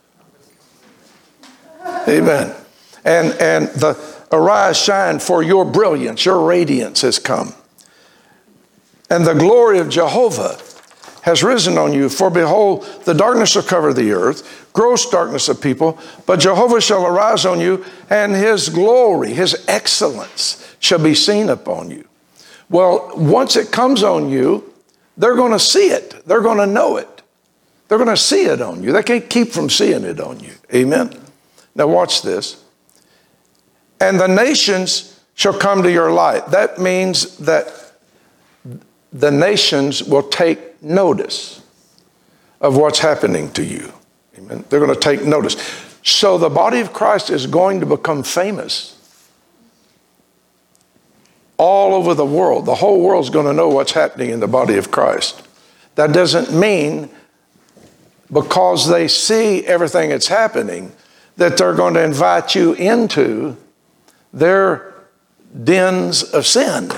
Amen. And, and the arise, shine, for your brilliance, your radiance has come. And the glory of Jehovah has risen on you. For behold, the darkness shall cover the earth, gross darkness of people, but Jehovah shall arise on you, and his glory, his excellence shall be seen upon you. Well, once it comes on you, they're going to see it. They're going to know it. They're going to see it on you. They can't keep from seeing it on you. Amen. Now watch this. And the nations shall come to your light. That means that the nations will take notice of what's happening to you. Amen. They're going to take notice. So the body of Christ is going to become famous all over the world. The whole world's going to know what's happening in the body of Christ. That doesn't mean because they see everything that's happening that they're going to invite you into their dens of sin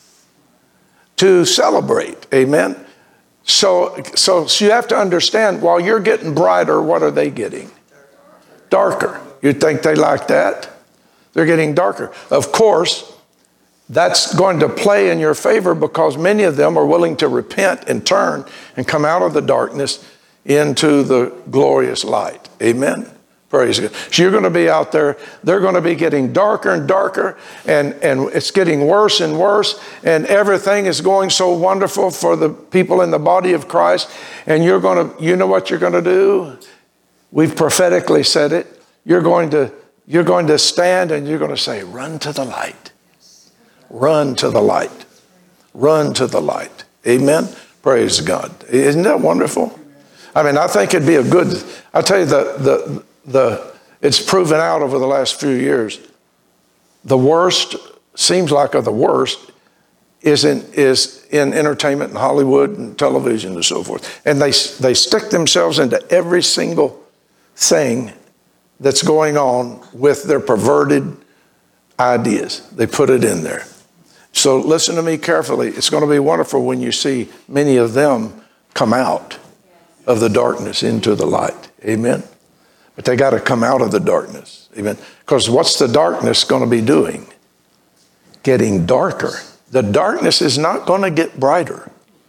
to celebrate. Amen. So, so, so you have to understand, while you're getting brighter, what are they getting? Darker. You think they like that? They're getting darker. Of course, that's going to play in your favor because many of them are willing to repent and turn and come out of the darkness into the glorious light. Amen. Praise God. So you're going to be out there. They're going to be getting darker and darker, and, and it's getting worse and worse, and everything is going so wonderful for the people in the body of Christ. And you're going to, you know what you're going to do? We've prophetically said it. You're going to, you're going to stand and you're going to say, run to the light. Run to the light. Run to the light. Amen. Praise God. Isn't that wonderful? I mean, I think it'd be a good, I'll tell you, the, the, The, it's proven out over the last few years. The worst, seems like of the worst, is in, is in entertainment and Hollywood and television and so forth. And they, they stick themselves into every single thing that's going on with their perverted ideas. They put it in there. So listen to me carefully. It's going to be wonderful when you see many of them come out of the darkness into the light. Amen. But they got to come out of the darkness. Amen. Because what's the darkness going to be doing? Getting darker. The darkness is not going to get brighter.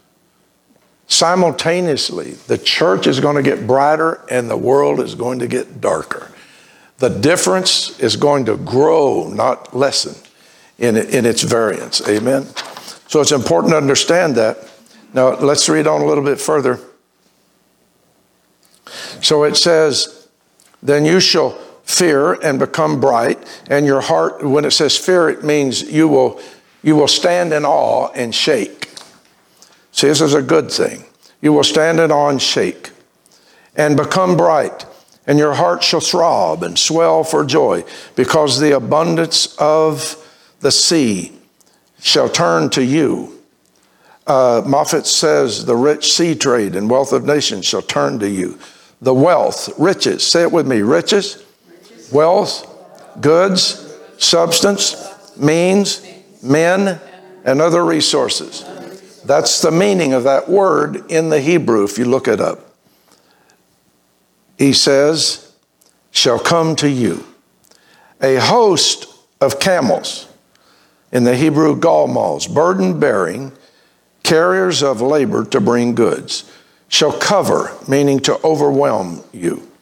Simultaneously, the church is going to get brighter and the world is going to get darker. The difference is going to grow, not lessen in, in its variance. Amen. So it's important to understand that. Now, let's read on a little bit further. So it says, then you shall fear and become bright, and your heart, when it says fear, it means you will, you will stand in awe and shake. See, this is a good thing. You will stand in awe and shake and become bright, and your heart shall throb and swell for joy, because the abundance of the sea shall turn to you. Uh, Moffat says the rich sea trade and wealth of nations shall turn to you. The wealth, riches, say it with me, riches, riches. Wealth, goods, substance, means, men, and other resources. That's the meaning of that word in the Hebrew if you look it up. He says, shall come to you. A host of camels, in the Hebrew galmals, burden-bearing, carriers of labor to bring goods, shall cover, meaning to overwhelm you.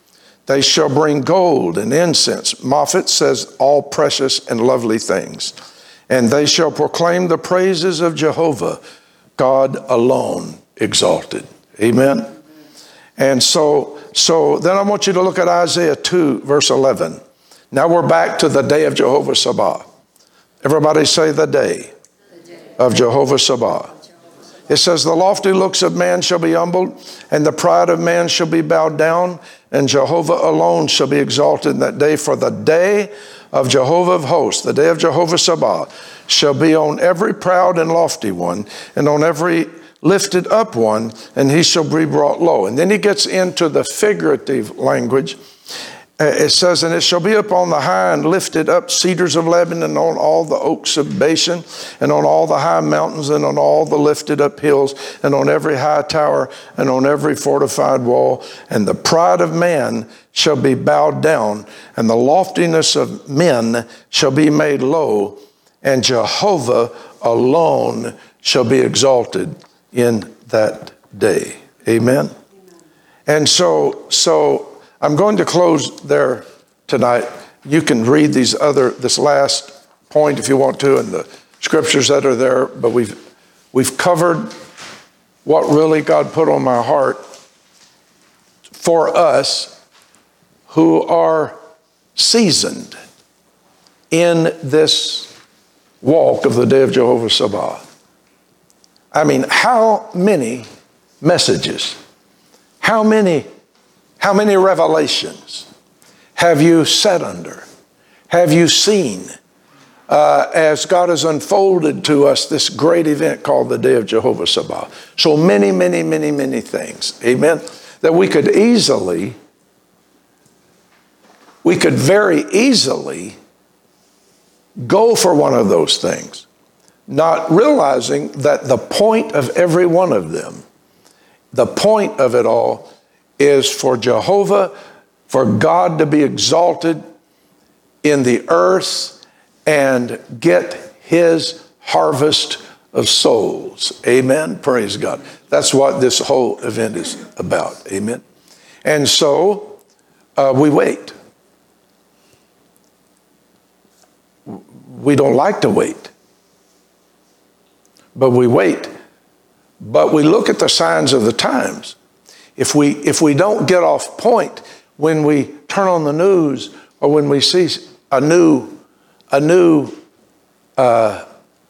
They shall bring gold and incense. Moffat says all precious and lovely things. And they shall proclaim the praises of Jehovah, God alone exalted. Amen. And so, so then I want you to look at Isaiah two, verse eleven. Now we're back to the day of Jehovah Sabaoth. Everybody say the day, the day. of Jehovah Sabaoth. It says, the lofty looks of man shall be humbled, and the pride of man shall be bowed down, and Jehovah alone shall be exalted in that day. For the day of Jehovah of hosts, the day of Jehovah Sabaoth, shall be on every proud and lofty one, and on every lifted up one, and he shall be brought low. And then he gets into the figurative language. It says, and it shall be upon the high and lifted up cedars of Lebanon, on all the oaks of Bashan, and on all the high mountains, and on all the lifted up hills, and on every high tower, and on every fortified wall. And the pride of man shall be bowed down, and the loftiness of men shall be made low, and Jehovah alone shall be exalted in that day. Amen. Amen. And so, so, I'm going to close there tonight. You can read these other, this last point if you want to, and the scriptures that are there, but we've, we've covered what really God put on my heart for us who are seasoned in this walk of the day of Jehovah Sabaoth. I mean, how many messages, how many How many revelations have you sat under? Have you seen uh, as God has unfolded to us this great event called the Day of Jehovah Sabaoth? So many, many, many, many things, amen, that we could easily, we could very easily go for one of those things, not realizing that the point of every one of them, the point of it all is for Jehovah, for God to be exalted in the earth and get his harvest of souls. Amen. Praise God. That's what this whole event is about. Amen. And so uh, we wait. We don't like to wait, but we wait. But we look at the signs of the times. If we, if we don't get off point when we turn on the news or when we see a new, a new uh,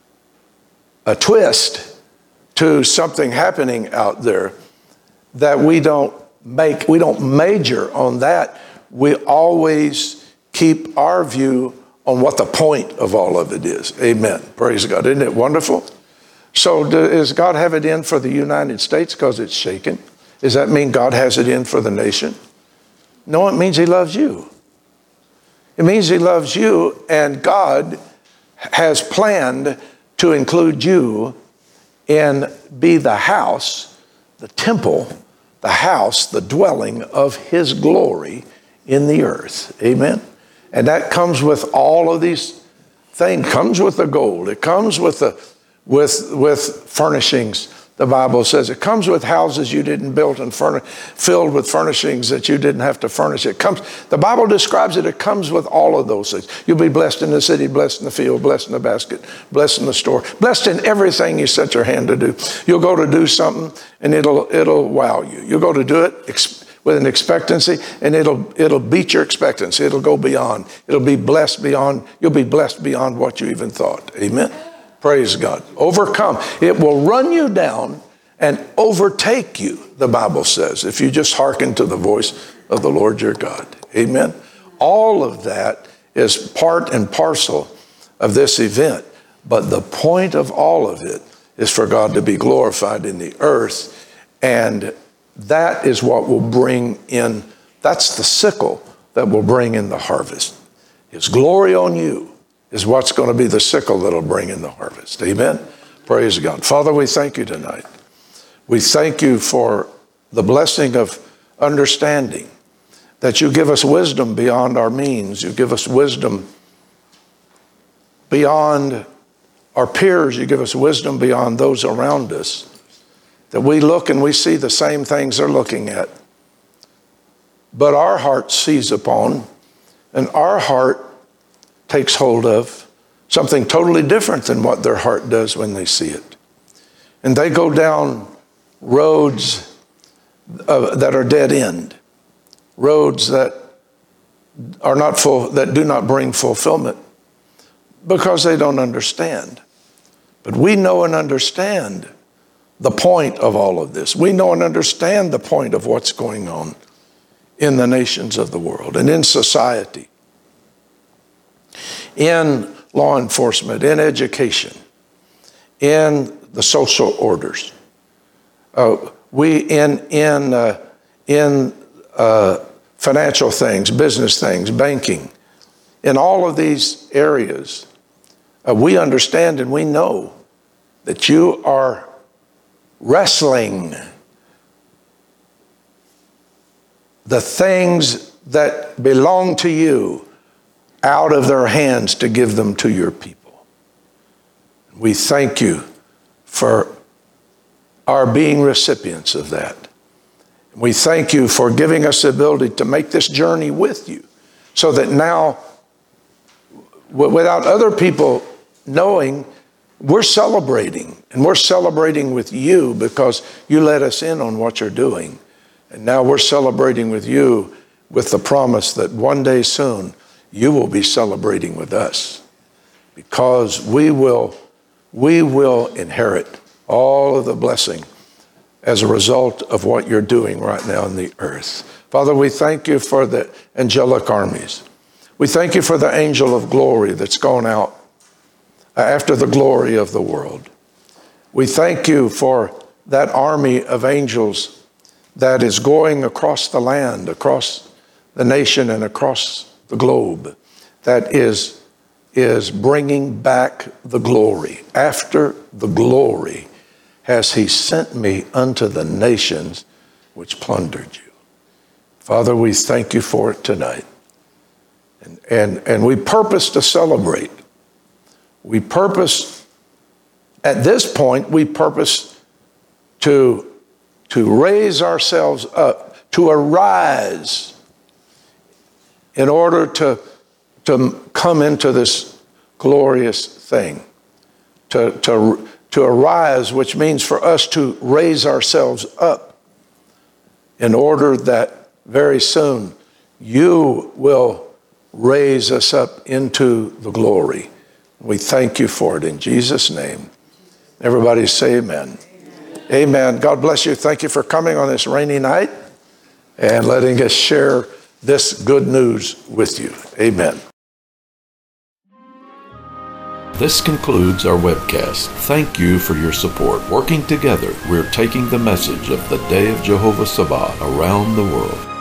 a twist to something happening out there, that we don't make, we don't major on that. We always keep our view on what the point of all of it is. Amen. Praise God. Isn't it wonderful? So does God have it in for the United States because it's shaken? Does that mean God has it in for the nation? No, it means he loves you. It means he loves you, and God has planned to include you and be the house, the temple, the house, the dwelling of his glory in the earth. Amen. And that comes with all of these things. It comes with the gold. It comes with the with with furnishings. The Bible says it comes with houses you didn't build and furnish, filled with furnishings that you didn't have to furnish. It comes. The Bible describes it. It comes with all of those things. You'll be blessed in the city, blessed in the field, blessed in the basket, blessed in the store, blessed in everything you set your hand to do. You'll go to do something and it'll it'll wow you. You'll go to do it ex- with an expectancy and it'll it'll beat your expectancy. It'll go beyond. It'll be blessed beyond. You'll be blessed beyond what you even thought. Amen. Praise God. Overcome. It will run you down and overtake you, the Bible says, if you just hearken to the voice of the Lord your God. Amen. All of that is part and parcel of this event. But the point of all of it is for God to be glorified in the earth. And that is what will bring in, that's the sickle that will bring in the harvest. His glory on you is what's going to be the sickle that'll bring in the harvest. Amen. Praise God. Father, we thank you tonight. We thank you for the blessing of understanding, that you give us wisdom beyond our means. You give us wisdom beyond our peers. You give us wisdom beyond those around us, that we look and we see the same things they're looking at. but our heart sees upon, and our heart takes hold of something totally different than what their heart does when they see it. And they go down roads uh, that are dead end, roads that are not full, that do not bring fulfillment, because they don't understand. But we know and understand the point of all of this. We know and understand the point of what's going on in the nations of the world and in society, in law enforcement, in education, in the social orders. Uh, we in in uh, in uh, financial things, business things, banking, in all of these areas, uh, we understand and we know that you are wrestling the things that belong to you out of their hands to give them to your people. We thank you for our being recipients of that. We thank you for giving us the ability to make this journey with you, so that now, without other people knowing, we're celebrating, and we're celebrating with you because you let us in on what you're doing. And now we're celebrating with you with the promise that one day soon you will be celebrating with us, because we will, we will inherit all of the blessing as a result of what you're doing right now in the earth. Father, we thank you for the angelic armies. We thank you for the angel of glory that's gone out after the glory of the world. We thank you for that army of angels that is going across the land, across the nation, and across the globe, that is, is bringing back the glory. After the glory has he sent me unto the nations which plundered you. Father, we thank you for it tonight. And, and, and we purpose to celebrate. We purpose, at this point, we purpose to, to raise ourselves up, to arise in order to, to come into this glorious thing, to, to, to arise, which means for us to raise ourselves up in order that very soon you will raise us up into the glory. We thank you for it in Jesus' name. Everybody say amen. Amen. Amen. God bless you. Thank you for coming on this rainy night and letting us share this good news with you. Amen. This concludes our webcast. Thank you for your support. Working together, we're taking the message of the Day of Jehovah Sabaoth around the world.